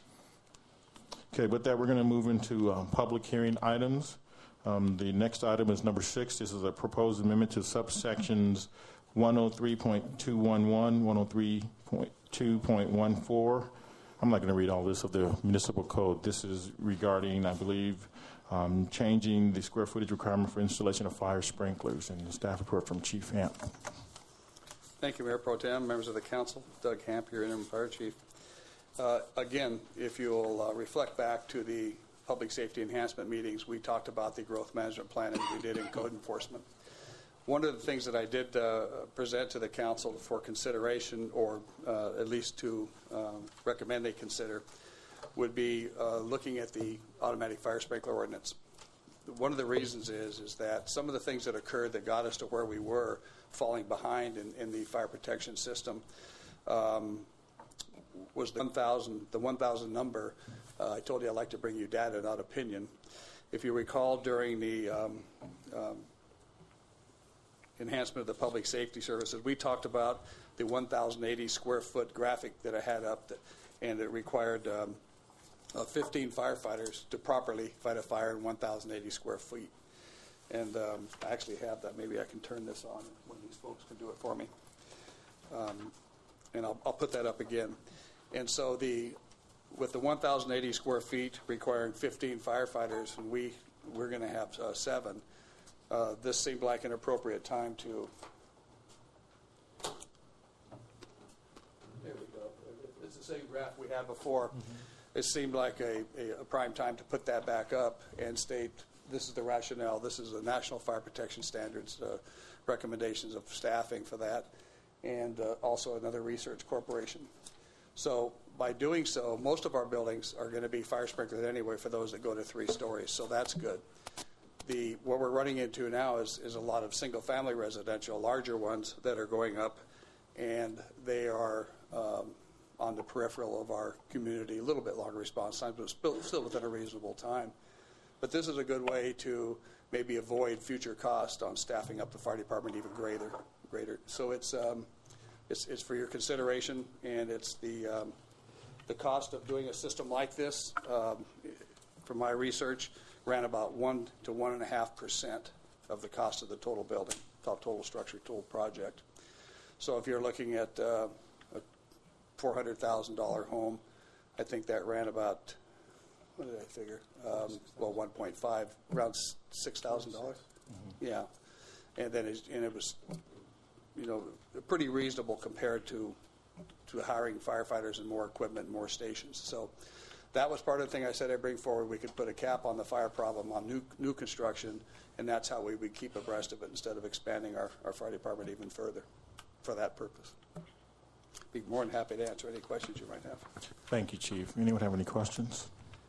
Okay, with that, we're going to move into um, public hearing items. Um, the next item is number six. This is a proposed amendment to subsections one oh three point two one one, one oh three point two point one four. I'm not going to read all this of the municipal code. This is regarding, I believe, um, changing the square footage requirement for installation of fire sprinklers. And the staff report from Chief Hamp. Thank you, Mayor Pro Tem, members of the council. Doug Hamp, your interim fire chief. Uh, again, if you'll uh, reflect back to the public safety enhancement meetings, we talked about the growth management plan as we did in code enforcement. One of the things that I did uh, present to the council for consideration, or uh, at least to um, recommend they consider, would be uh, looking at the automatic fire sprinkler ordinance. One of the reasons is is that some of the things that occurred that got us to where we were, falling behind in, in the fire protection system, um, was the one thousand, the one thousand number. Uh, I told you I'd like to bring you data, not opinion. If you recall, during the um, um, enhancement of the public safety services, we talked about the one thousand eighty square foot graphic that I had up, that, and it required um, uh, fifteen firefighters to properly fight a fire in one thousand eighty square feet. And um, I actually have that. Maybe I can turn this on. One of these folks can do it for me. Um, and I'll, I'll put that up again. And so the with the one thousand eighty square feet requiring fifteen firefighters, and we, we're going to have uh, seven, uh, this seemed like an appropriate time to... There we go. It's the same graph we had before. Mm-hmm. It seemed like a, a, a prime time to put that back up and state this is the rationale. This is the National Fire Protection Standards uh, recommendations of staffing for that, and uh, also another research corporation. So by doing so, most of our buildings are going to be fire sprinkled anyway for those that go to three stories, so that's good. The, what we're running into now is, is a lot of single-family residential, larger ones that are going up, and they are um, on the peripheral of our community, a little bit longer response time, but still, still within a reasonable time. But this is a good way to maybe avoid future cost on staffing up the fire department even greater. greater. So it's... Um, It's, it's for your consideration, and it's the um, the cost of doing a system like this. Um, from my research, ran about one to one and a half percent of the cost of the total building, total structure, total project. So if you're looking at uh, a four hundred thousand dollar home, I think that ran about, what did I figure? Um, well, one point five, around six thousand dollars. Mm-hmm. Yeah, and then it, and it was, you know, pretty reasonable compared to to hiring firefighters and more equipment, more stations. So that was part of the thing I said I'd bring forward. We could put a cap on the fire problem on new new construction, and that's how we would keep abreast of it instead of expanding our, our fire department even further for that purpose. Be more than happy to answer any questions you might have. Thank you, Chief. Anyone have any questions?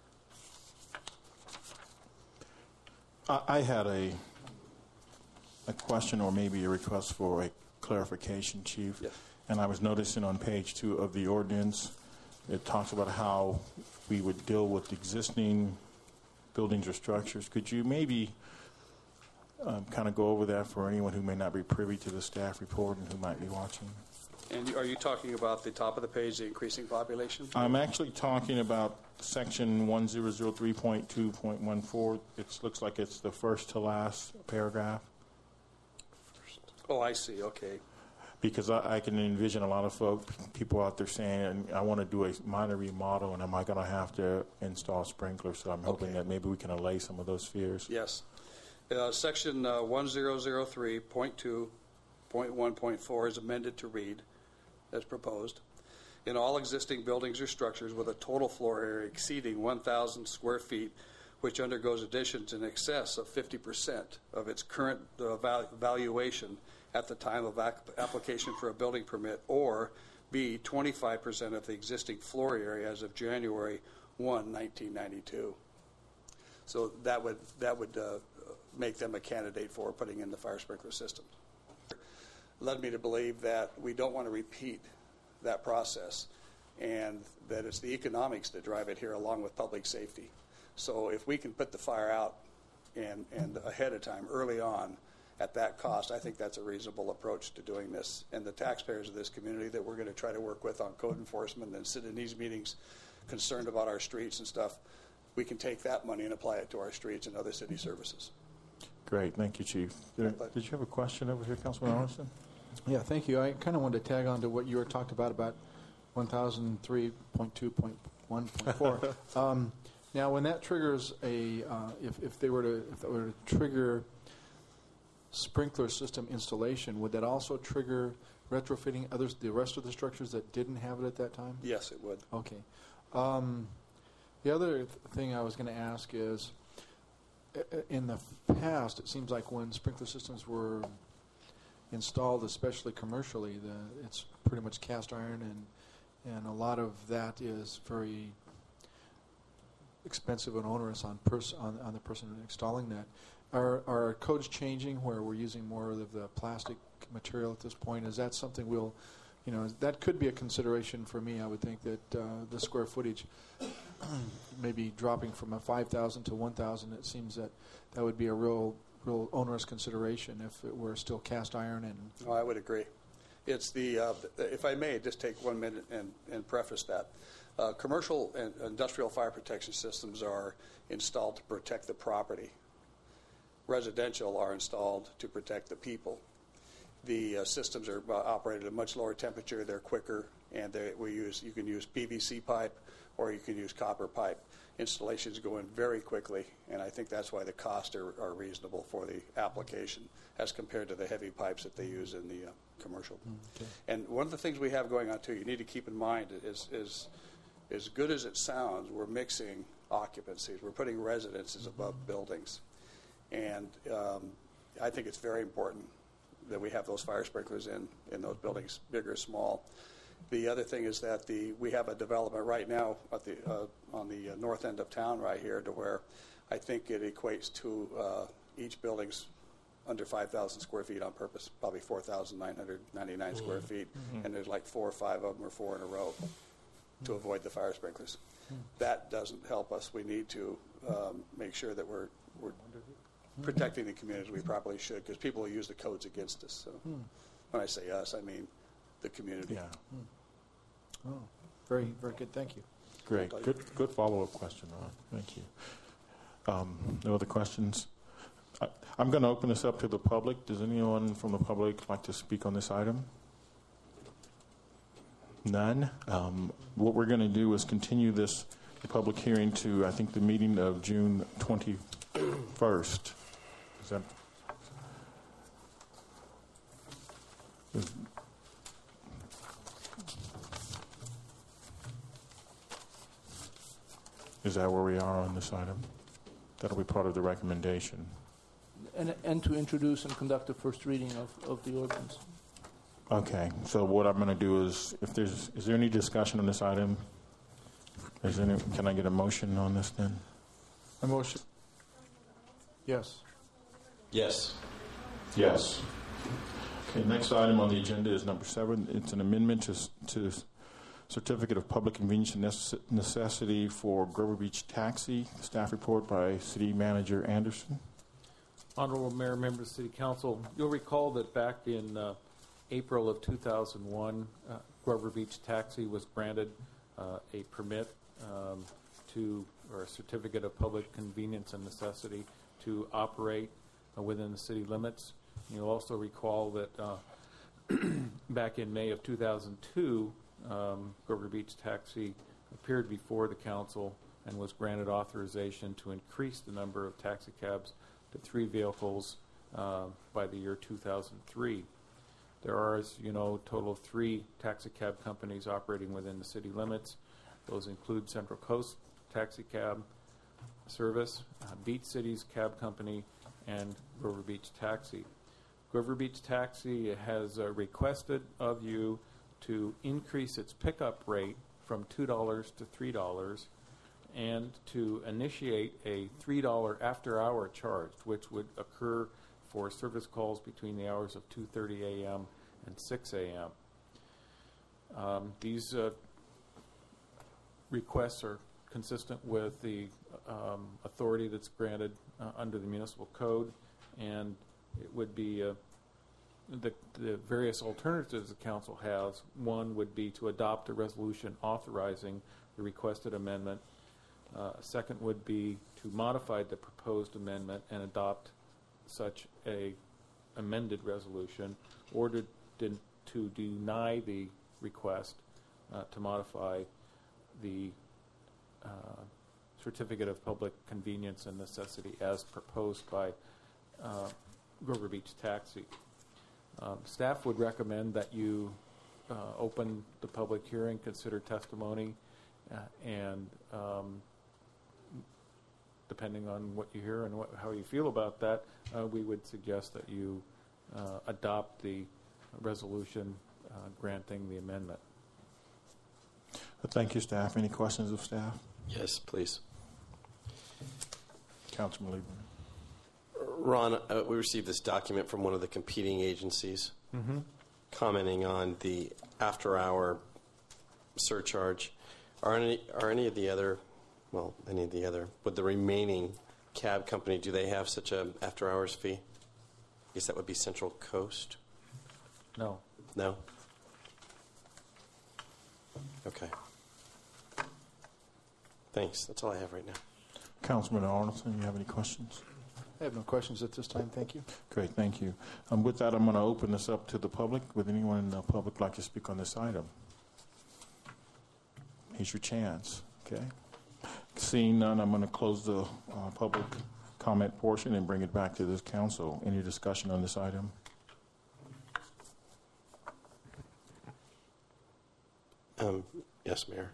I, I had a a question or maybe a request for a clarification, Chief. Yes. And I was noticing on page two of the ordinance, it talks about how we would deal with existing buildings or structures. Could you maybe um, kind of go over that for anyone who may not be privy to the staff report and who might be watching? And you- are you talking about the top of the page, the increasing population? I'm actually talking about section one thousand three point two point one four. It looks like it's the first to last paragraph. Oh, I see, okay. Because I, I can envision a lot of folk, people out there saying, I want to do a minor remodel, and am I going to have to install sprinklers? So I'm hoping Okay. that maybe we can allay some of those fears. Yes. Uh, Section uh, one thousand three point two point one point four is amended to read, as proposed. In all existing buildings or structures with a total floor area exceeding one thousand square feet, which undergoes additions in excess of fifty percent of its current uh, val- valuation at the time of ac- application for a building permit, or B, twenty-five percent of the existing floor area as of January first, nineteen ninety-two. So that would that would uh, make them a candidate for putting in the fire sprinkler system. Led me to believe that we don't want to repeat that process, and that it's the economics that drive it here along with public safety. So if we can put the fire out and, and ahead of time, early on, at that cost, I think that's a reasonable approach to doing this. And the taxpayers of this community that we're going to try to work with on code enforcement and sit in these meetings concerned about our streets and stuff, we can take that money and apply it to our streets and other city services. Great. Thank you, Chief. Did, did you have a question over here, Councilman Arneson? Yeah, thank you. I kind of wanted to tag on to what you were talked about, about one thousand three point two point one point four. um, now, when that triggers a, uh, if, if they were to, if they were to trigger sprinkler system installation, would that also trigger retrofitting others, the rest of the structures that didn't have it at that time? Yes, it would. Okay. Um, the other th- thing I was going to ask is, i- i- in the past, it seems like when sprinkler systems were installed, especially commercially, the, it's pretty much cast iron, and and a lot of that is very expensive and onerous on pers- on, on the person installing that. Are are codes changing where we're using more of the plastic material at this point? Is that something we'll, you know, that could be a consideration for me. I would think that uh, the square footage maybe dropping from a five thousand to one thousand. It seems that that would be a real real onerous consideration if it were still cast iron. And Oh, I would agree. It's the, uh, if I may, just take one minute and, and preface that. Uh, commercial and industrial fire protection systems are installed to protect the property. Residential are installed to protect the people. The uh, systems are uh, operated at a much lower temperature. They're quicker, and they, we use you can use P V C pipe or you can use copper pipe. Installations go in very quickly, and I think that's why the costs are, are reasonable for the application as compared to the heavy pipes that they use in the uh, commercial. okay. And one of the things we have going on, too, you need to keep in mind is, is as good as it sounds, we're mixing occupancies. We're putting residences above buildings. And um, I think it's very important that we have those fire sprinklers in, in those buildings, big or small. The other thing is that the we have a development right now at the uh, on the north end of town right here, to where I think it equates to uh, each building's under five thousand square feet on purpose, probably four thousand nine hundred ninety-nine mm-hmm. square feet, mm-hmm. and there's like four or five of them or four in a row to avoid the fire sprinklers. Mm-hmm. That doesn't help us. We need to um, make sure that we're we're protecting the community as we properly should, because people will use the codes against us. So mm. when I say us, I mean the community. Yeah. Mm. Oh, very, very good. Thank you. Great. Good, good follow-up question, Ron. Thank you. Um, no other questions? I, I'm going to open this up to the public. Does anyone from the public like to speak on this item? None. Um, what we're going to do is continue this the public hearing to, I think, the meeting of June twenty-first. Is that? Is, Is that where we are on this item? That'll be part of the recommendation. And, and to introduce and conduct the first reading of, of the ordinance. Okay, so what I'm going to do is, if there's, is there any discussion on this item? Is there any, can I get a motion on this then? A motion. Yes. Yes. Yes. Okay, next item on the agenda is number seven. It's an amendment to, to Certificate of Public Convenience and Necessity for Grover Beach Taxi. Staff report by City Manager Anderson. Honorable Mayor, members of the City Council, you'll recall that back in uh, April of two thousand one, uh, Grover Beach Taxi was granted uh, a permit um, to, or a certificate of public convenience and necessity to operate uh, within the city limits. You'll also recall that uh, back in May of two thousand two, um, Grover Beach Taxi appeared before the council and was granted authorization to increase the number of taxi cabs to three vehicles uh, by the year two thousand three. There are, as you know, a total of three taxi cab companies operating within the city limits. Those include Central Coast Taxi Cab Service, uh, Beach Cities Cab Company, and Grover Beach Taxi. Grover Beach Taxi has uh, requested of you to increase its pickup rate from two dollars to three dollars and to initiate a three dollars after-hour charge, which would occur for service calls between the hours of two thirty a.m. and six a.m. Um, these uh, requests are consistent with the um, authority that's granted uh, under the municipal code, and it would be uh, the, the various alternatives the council has. One would be to adopt a resolution authorizing the requested amendment. Uh, second would be to modify the proposed amendment and adopt such a amended resolution, or to, to, to deny the request uh, to modify the uh, certificate of public convenience and necessity as proposed by uh, Grover Beach Taxi. Um, staff would recommend that you uh, open the public hearing, consider testimony, uh, and um, depending on what you hear and what, how you feel about that, uh, we would suggest that you uh, adopt the resolution uh, granting the amendment. Thank you, staff. Any questions of staff? Yes, please. Councilman Lieberman. Ron, uh, we received this document from one of the competing agencies Mm-hmm. commenting on the after-hour surcharge. Are any, are any of the other, well, any of the other, would the remaining cab company, do they have such a after-hours fee? I guess that would be Central Coast? No. No? Okay. Thanks. That's all I have right now. Councilman Arnoldson, you have any questions? I have no questions at this time. Thank you. Great, thank you. Um, with that, I'm going to open this up to the public. Would anyone in the public like to speak on this item? Here's your chance, okay? Seeing none, I'm going to close the uh, public comment portion and bring it back to this council. Any discussion on this item? Um, yes, Mayor.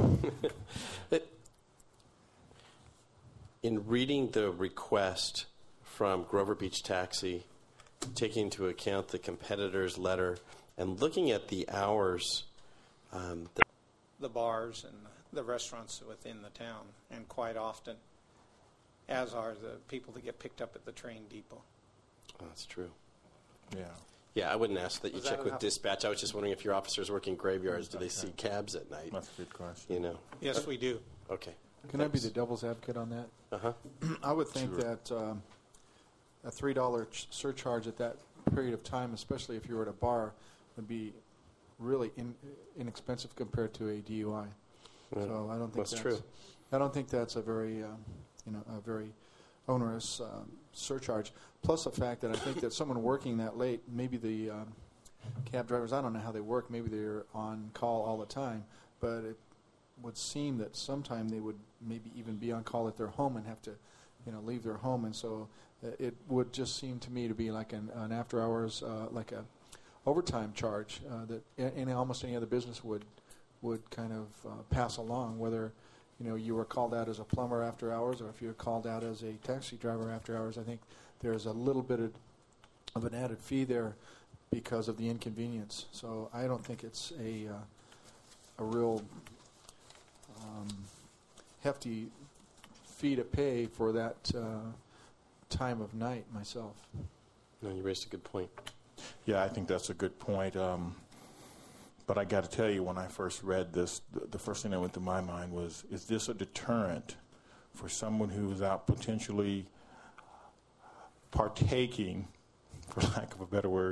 In reading the request from Grover Beach Taxi, taking into account the competitor's letter, and looking at the hours, um, the, The bars and the restaurants within the town, and quite often, as are the people that get picked up at the train depot. oh, that's true. Yeah. Yeah, I wouldn't ask that you Was that check with enough? dispatch. I was just wondering if your officers working graveyards, do they see cabs at night? That's a good question. You know. Yes, we do. Okay. Can I be the devil's advocate on that? Uh-huh. I would think Sure. that um, a three dollar ch- surcharge at that period of time, especially if you were at a bar, would be really in, inexpensive compared to a D U I. Yeah, So I don't think that's that's, true. I don't think that's a very, um, you know, a very onerous um, surcharge. Plus the fact that I think that someone working that late, maybe the um, cab drivers, I don't know how they work. Maybe they're on call all the time, but it would seem that sometime they would maybe even be on call at their home and have to, you know, leave their home, and so uh, it would just seem to me to be like an, an after hours, uh, like a overtime charge uh, that a- any almost any other business would would kind of uh, pass along, whether you know you were called out as a plumber after hours or if you were called out as a taxi driver after hours. I think there's a little bit of, of an added fee there because of the inconvenience. So I don't think it's a uh, a real um, hefty fee to pay for that uh, time of night myself. No, you raised a good point. Yeah, I think that's a good point. Um, but I got to tell you, when I first read this, the, the first thing that went through my mind was, is this a deterrent for someone who is out potentially partaking, for lack of a better word,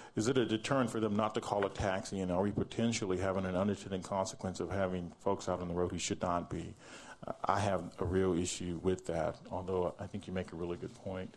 is it a deterrent for them not to call a taxi, and are we potentially having an unintended consequence of having folks out on the road who should not be? Uh, I have a real issue with that, although I think you make a really good point.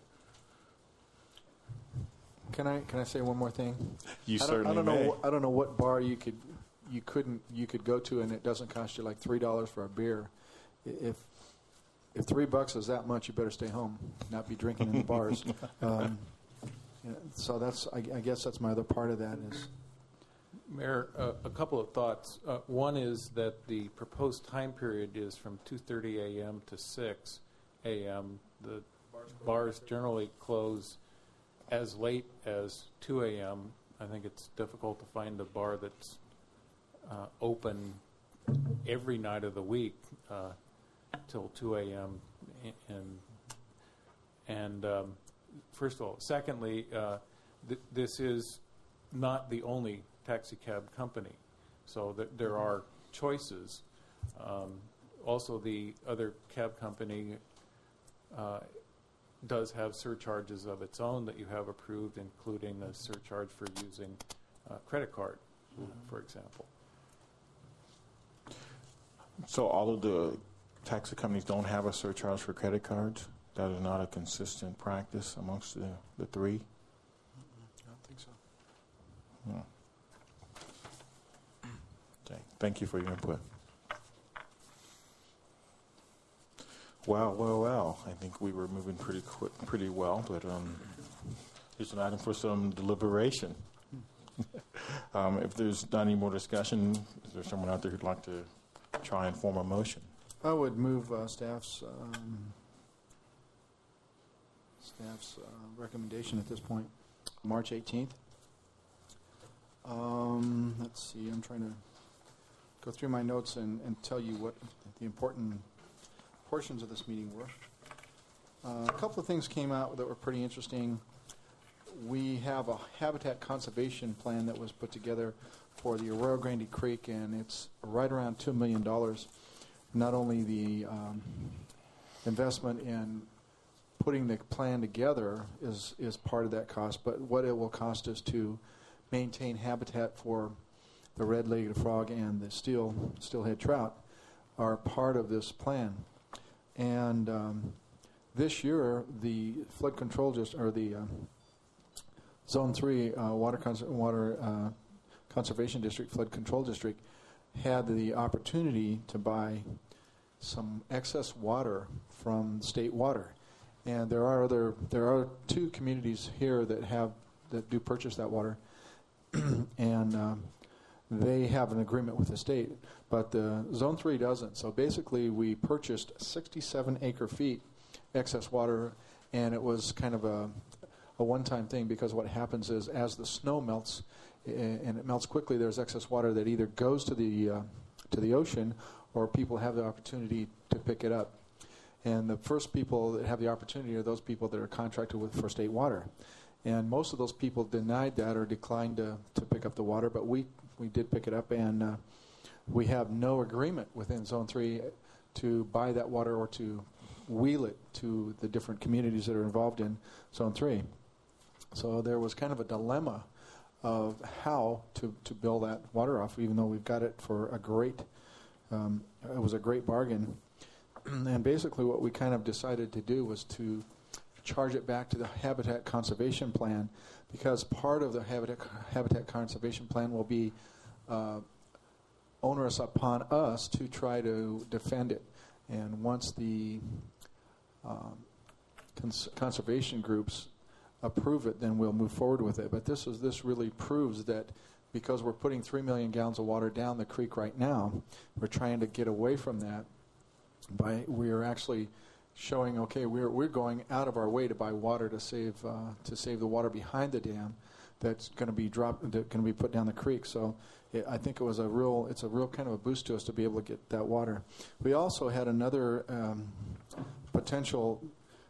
Can I can I say one more thing? You I don't, certainly I don't may. know. I don't know what bar you could you couldn't you could go to, and it doesn't cost you like three dollars for a beer. If if three bucks is that much, you better stay home, not be drinking in the bars. Um, you know, so that's I, I guess that's my other part of that is. Mayor, uh, a couple of thoughts. Uh, one is that the proposed time period is from two thirty a.m. to six a.m. The bars generally close as late as two a.m. I think it's difficult to find a bar that's uh, open every night of the week uh, till two a.m. And, and um, first of all, secondly, uh, th- this is not the only taxi cab company, so th- there are choices. Um, also, the other cab company uh, does have surcharges of its own that you have approved, including a surcharge for using a credit card, uh, for example. So all of the taxi companies don't have a surcharge for credit cards? That is not a consistent practice amongst the, the three? I don't think so. Hmm. Okay. Thank you for your input. Well, well, well. I think we were moving pretty quick, pretty well, but um, here's an item for some deliberation. um, if there's not any more discussion, is there someone out there who'd like to try and form a motion? I would move uh, staff's um, staff's uh, recommendation at this point, March eighteenth. Um, let's see. I'm trying to go through my notes and, and tell you what the important portions of this meeting were. Uh, a couple of things came out that were pretty interesting. We have a habitat conservation plan that was put together for the Arroyo Grande Creek, and it's right around two million dollars. Not only the um, investment in putting the plan together is, is part of that cost, but what it will cost us to maintain habitat for the red-legged frog and the steel steelhead trout are part of this plan. And um, this year, the flood control just or the uh, Zone Three uh, Water Cons- Water uh, Conservation District Flood Control District had the opportunity to buy some excess water from state water, and there are other there are two communities here that have that do purchase that water, and um, they have an agreement with the state, but the Zone Three doesn't. So basically, we purchased sixty-seven acre feet excess water, and it was kind of a a one-time thing because what happens is as the snow melts, and it melts quickly, there's excess water that either goes to the uh, to the ocean or people have the opportunity to pick it up. And the first people that have the opportunity are those people that are contracted with for state water. And most of those people denied that or declined to, to pick up the water, but we, we did pick it up, and uh, we have no agreement within Zone three to buy that water or to wheel it to the different communities that are involved in Zone three. So there was kind of a dilemma of how to, to bill that water off, even though we've got it for a great, um, it was a great bargain. And basically what we kind of decided to do was to charge it back to the Habitat Conservation Plan, because part of the Habitat, Habitat Conservation Plan will be uh, onerous upon us to try to defend it. And once the um, cons- conservation groups approve it, then we'll move forward with it. But this is this really proves that because we're putting three million gallons of water down the creek right now, we're trying to get away from that. By we are actually showing, okay, we're we're going out of our way to buy water to save uh, to save the water behind the dam that's going to be dropped, that's going to be put down the creek. So it, I think it was a real it's a real kind of a boost to us to be able to get that water. We also had another um, potential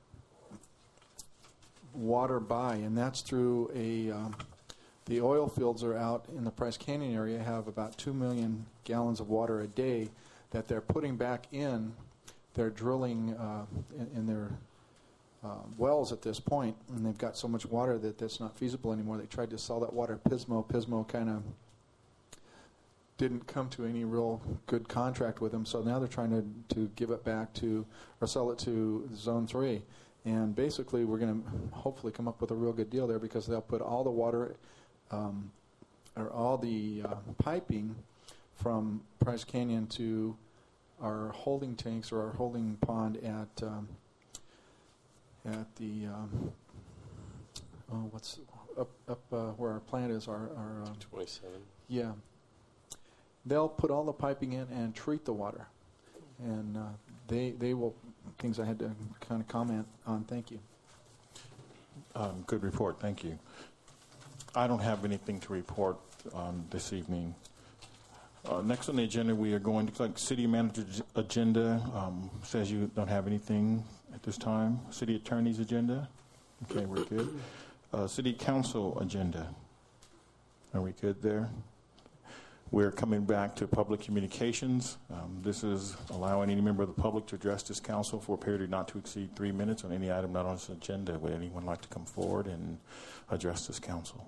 water buy, and that's through a um, the oil fields are out in the Price Canyon area have about two million gallons of water a day that they're putting back in. They're drilling uh, in, in their uh, wells at this point, and they've got so much water that that's not feasible anymore. They tried to sell that water to Pismo. Pismo kind of didn't come to any real good contract with them, so now they're trying to, to give it back to, or sell it to Zone three. And basically, we're going to hopefully come up with a real good deal there, because they'll put all the water, um, or all the uh, piping from Price Canyon to our holding tanks or our holding pond at um, at the um, oh, what's up up uh, where our plant is, our, our um, twenty-seven. Yeah. They'll put all the piping in and treat the water, and uh, they they will things I had to kind of comment on. Thank you. Um, good report. Thank you. I don't have anything to report um, this evening. Uh, next on the agenda, we are going to like city manager's agenda. Um, says you don't have anything at this time. City attorney's agenda. Okay, we're good. Uh, city council agenda. Are we good there? We're coming back to public communications. Um, this is allowing any member of the public to address this council for a period not to exceed three minutes on any item not on this agenda. Would anyone like to come forward and address this council?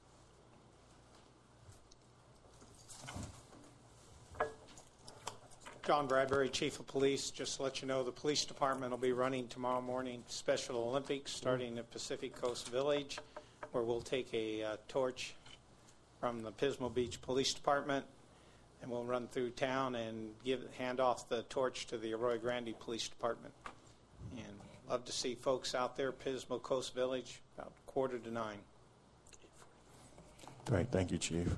John Bradbury, Chief of Police. Just to let you know, the police department will be running tomorrow morning Special Olympics starting at Pacific Coast Village, where we'll take a uh, torch from the Pismo Beach Police Department, and we'll run through town and give hand off the torch to the Arroyo Grande Police Department. And love to see folks out there, Pismo Coast Village, about quarter to nine. Great, thank you, Chief.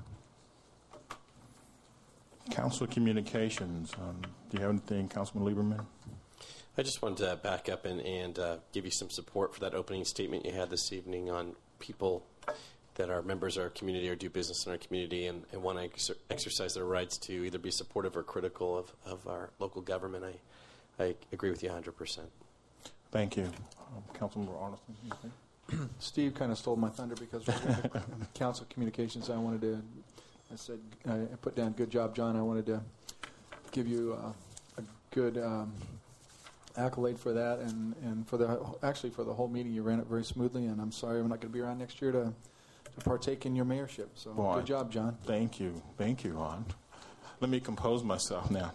Council communications. Um, do you have anything, Councilman Lieberman? I just wanted to back up and, and uh, give you some support for that opening statement you had this evening on people that are members of our community or do business in our community and, and want to ex- exercise their rights to either be supportive or critical of, of our local government. I, I agree with you one hundred percent. Thank you. Um, Councilmember Arneson. Steve kind of stole my thunder, because we're in the council communications. I wanted to, I said, I put down good job, John. I wanted to give you uh, a good um, accolade for that, and, and for the actually for the whole meeting. You ran it very smoothly, and I'm sorry I'm not going to be around next year to, to partake in your mayorship. So Boy, good job, John. Thank you. Thank you, Ron. Let me compose myself now.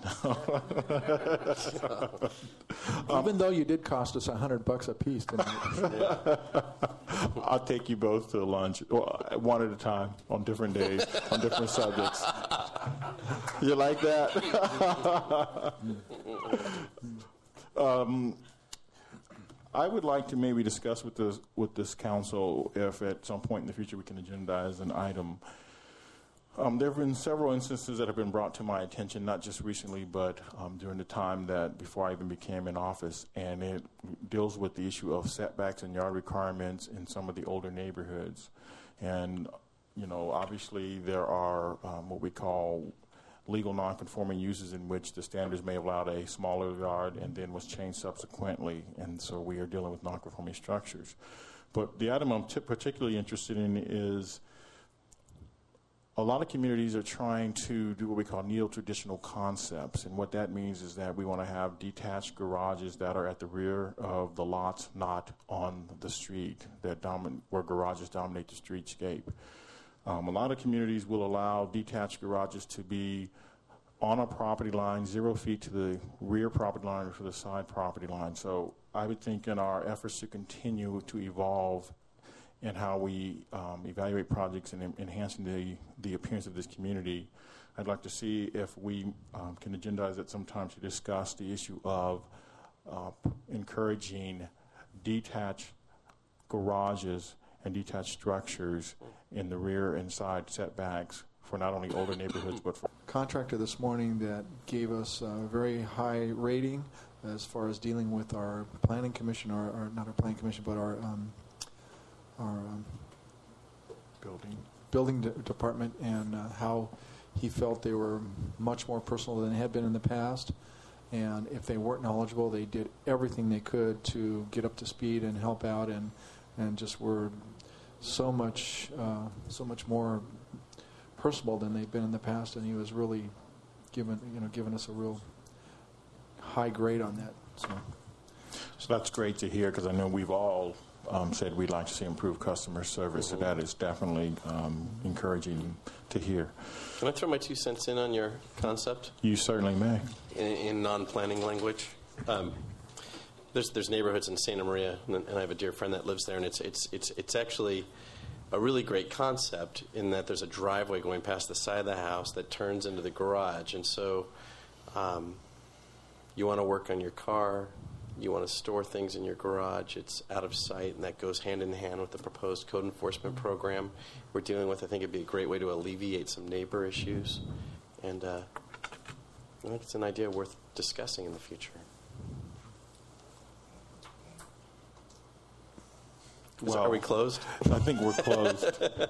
Even though you did cost us a hundred bucks a piece, didn't you? I'll take you both to lunch, well, one at a time, on different days, on different subjects. You like that? um, I would like to maybe discuss with this with this council if at some point in the future we can agendize an item. Um, there have been several instances that have been brought to my attention, not just recently, but um, during the time that before I even became in office, and it deals with the issue of setbacks and yard requirements in some of the older neighborhoods. And, you know, obviously there are um, what we call legal nonconforming uses in which the standards may have allowed a smaller yard and then was changed subsequently, and so we are dealing with nonconforming structures. But the item I'm t- particularly interested in is a lot of communities are trying to do what we call neo-traditional concepts, and what that means is that we want to have detached garages that are at the rear of the lots, not on the street, that domin- where garages dominate the streetscape. Um, a lot of communities will allow detached garages to be on a property line, zero feet to the rear property line or to the side property line. So I would think in our efforts to continue to evolve in how we um, evaluate projects and en- enhancing the, the appearance of this community, I'd like to see if we um, can agendize it sometime to discuss the issue of uh, p- encouraging detached garages and detached structures in the rear and side setbacks for not only older neighborhoods but for Contractor this morning that gave us a very high rating as far as dealing with our planning commission, or, or not our planning commission, but our um, our um, building building de- department, and uh, how he felt they were much more personal than they had been in the past. And if they weren't knowledgeable, they did everything they could to get up to speed and help out, and and just were so much uh, so much more personable than they've been in the past. And he was really given you know giving us a real high grade on that. So So that's great to hear, because I know we've all um, said we'd like to see improved customer service, mm-hmm. so that is definitely um, encouraging to hear. Can I throw my two cents in on your concept? You certainly may. In, in non-planning language. Um, there's there's neighborhoods in Santa Maria, and, and I have a dear friend that lives there, and it's it's it's it's actually a really great concept in that there's a driveway going past the side of the house that turns into the garage, and so um, you want to work on your car, you want to store things in your garage, it's out of sight, and that goes hand in hand with the proposed code enforcement program we're dealing with. I think it'd be a great way to alleviate some neighbor issues, and uh, I think it's an idea worth discussing in the future. Well, are we closed? I think we're closed.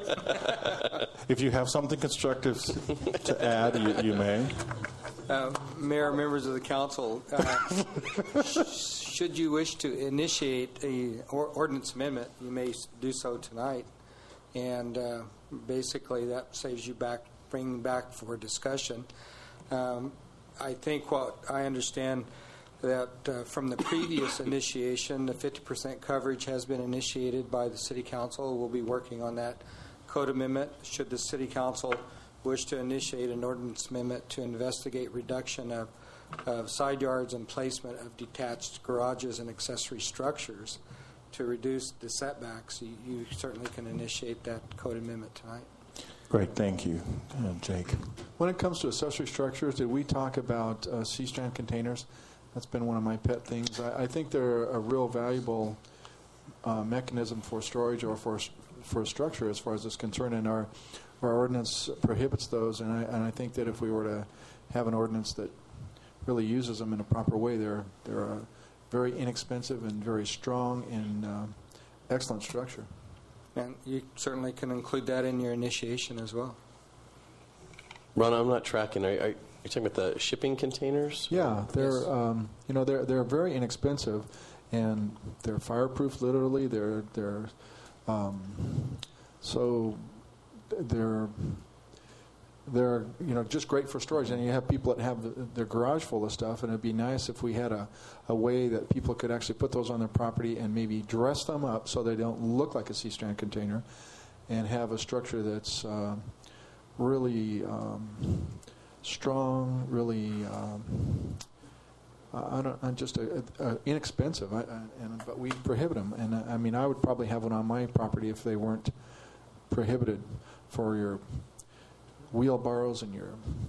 If you have something constructive to add, you, you may. Uh, Mayor, members of the council, uh, should you wish to initiate a or- ordinance amendment, you may do so tonight, and uh, basically that saves you back bringing back for discussion. Um, I think what I understand that uh, from the previous initiation, the fifty percent coverage has been initiated by the City Council. We'll be working on that code amendment. Should the City Council wish to initiate an ordinance amendment to investigate reduction of, of side yards and placement of detached garages and accessory structures to reduce the setbacks, you, you certainly can initiate that code amendment tonight. Great, thank you. Uh, Jake. When it comes to accessory structures, did we talk about uh, C-strand containers? That's been one of my pet things. I, I think they're a real valuable uh, mechanism for storage or for for a structure as far as it's concerned, and our our ordinance prohibits those. And I and I think that if we were to have an ordinance that really uses them in a proper way, they're they're a very inexpensive and very strong and uh, excellent structure. And you certainly can include that in your initiation as well. Ron, I'm not tracking. Are, are you talking about the shipping containers? Yeah, they're Yes. um, you know they're they're very inexpensive, and they're fireproof. Literally, they're they're um, so they're they're you know just great for storage. And you have people that have the, their garage full of stuff, and it'd be nice if we had a, a way that people could actually put those on their property and maybe dress them up so they don't look like a C-strand container, and have a structure that's uh, really um, strong, really um, I don't, I'm just a, a, a inexpensive, I, I, and but we prohibit them. And I, I mean, I would probably have one on my property if they weren't prohibited for your wheelbarrows and your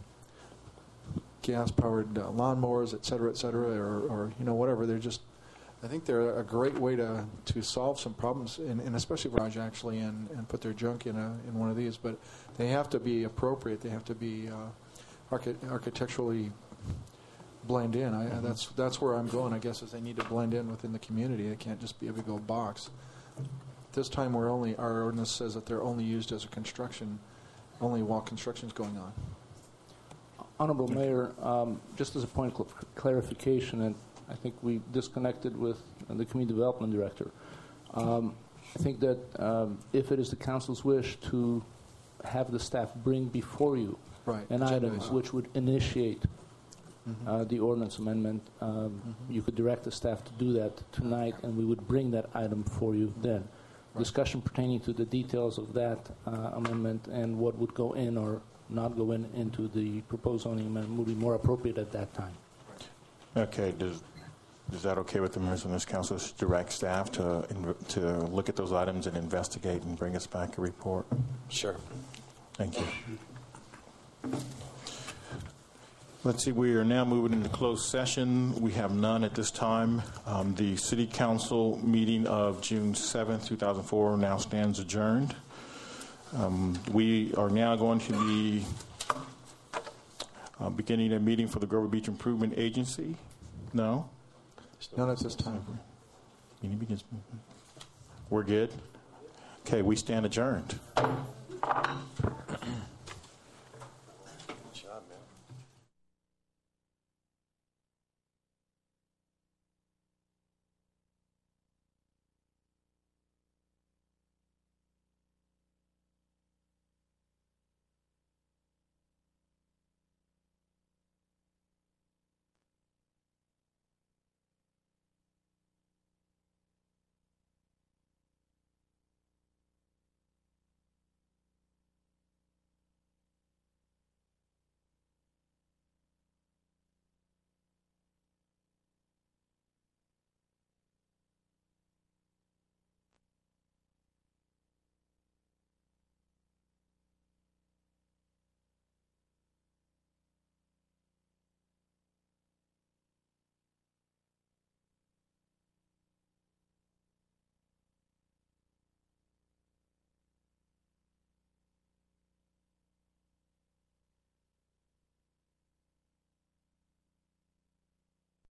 gas-powered uh, lawnmowers, et cetera, et cetera, or, or you know whatever. They're just, I think they're a great way to, to solve some problems, and, and especially garage actually, and, and put their junk in a in one of these. But they have to be appropriate. They have to be uh, archi- architecturally blend in. I, mm-hmm. That's that's where I'm going. I guess is they need to blend in within the community. They can't just be a big old box. This time, we're only our ordinance says that they're only used as a construction. Only while construction is going on. Honorable Mayor, um, just as a point of cl- clarification, and I think we disconnected with uh, the Community Development Director. Um, I think that um, if it is the Council's wish to have the staff bring before you right. an item which would initiate mm-hmm. uh, the ordinance amendment, um, mm-hmm. you could direct the staff to do that tonight, and we would bring that item for you then. Right. Discussion pertaining to the details of that uh, amendment and what would go in or not go in into the proposed zoning amendment would be more appropriate at that time. Okay. Does is that okay with the members of this council to direct staff to to look at those items and investigate and bring us back a report? Sure. Thank you. Let's see, we are now moving into closed session. We have none at this time. Um, the City Council meeting of June seventh, two thousand four now stands adjourned. Um, we are now going to be uh, beginning a meeting for the Grover Beach Improvement Agency. No? None at this time. Meeting begins. We're good? Okay, we stand adjourned.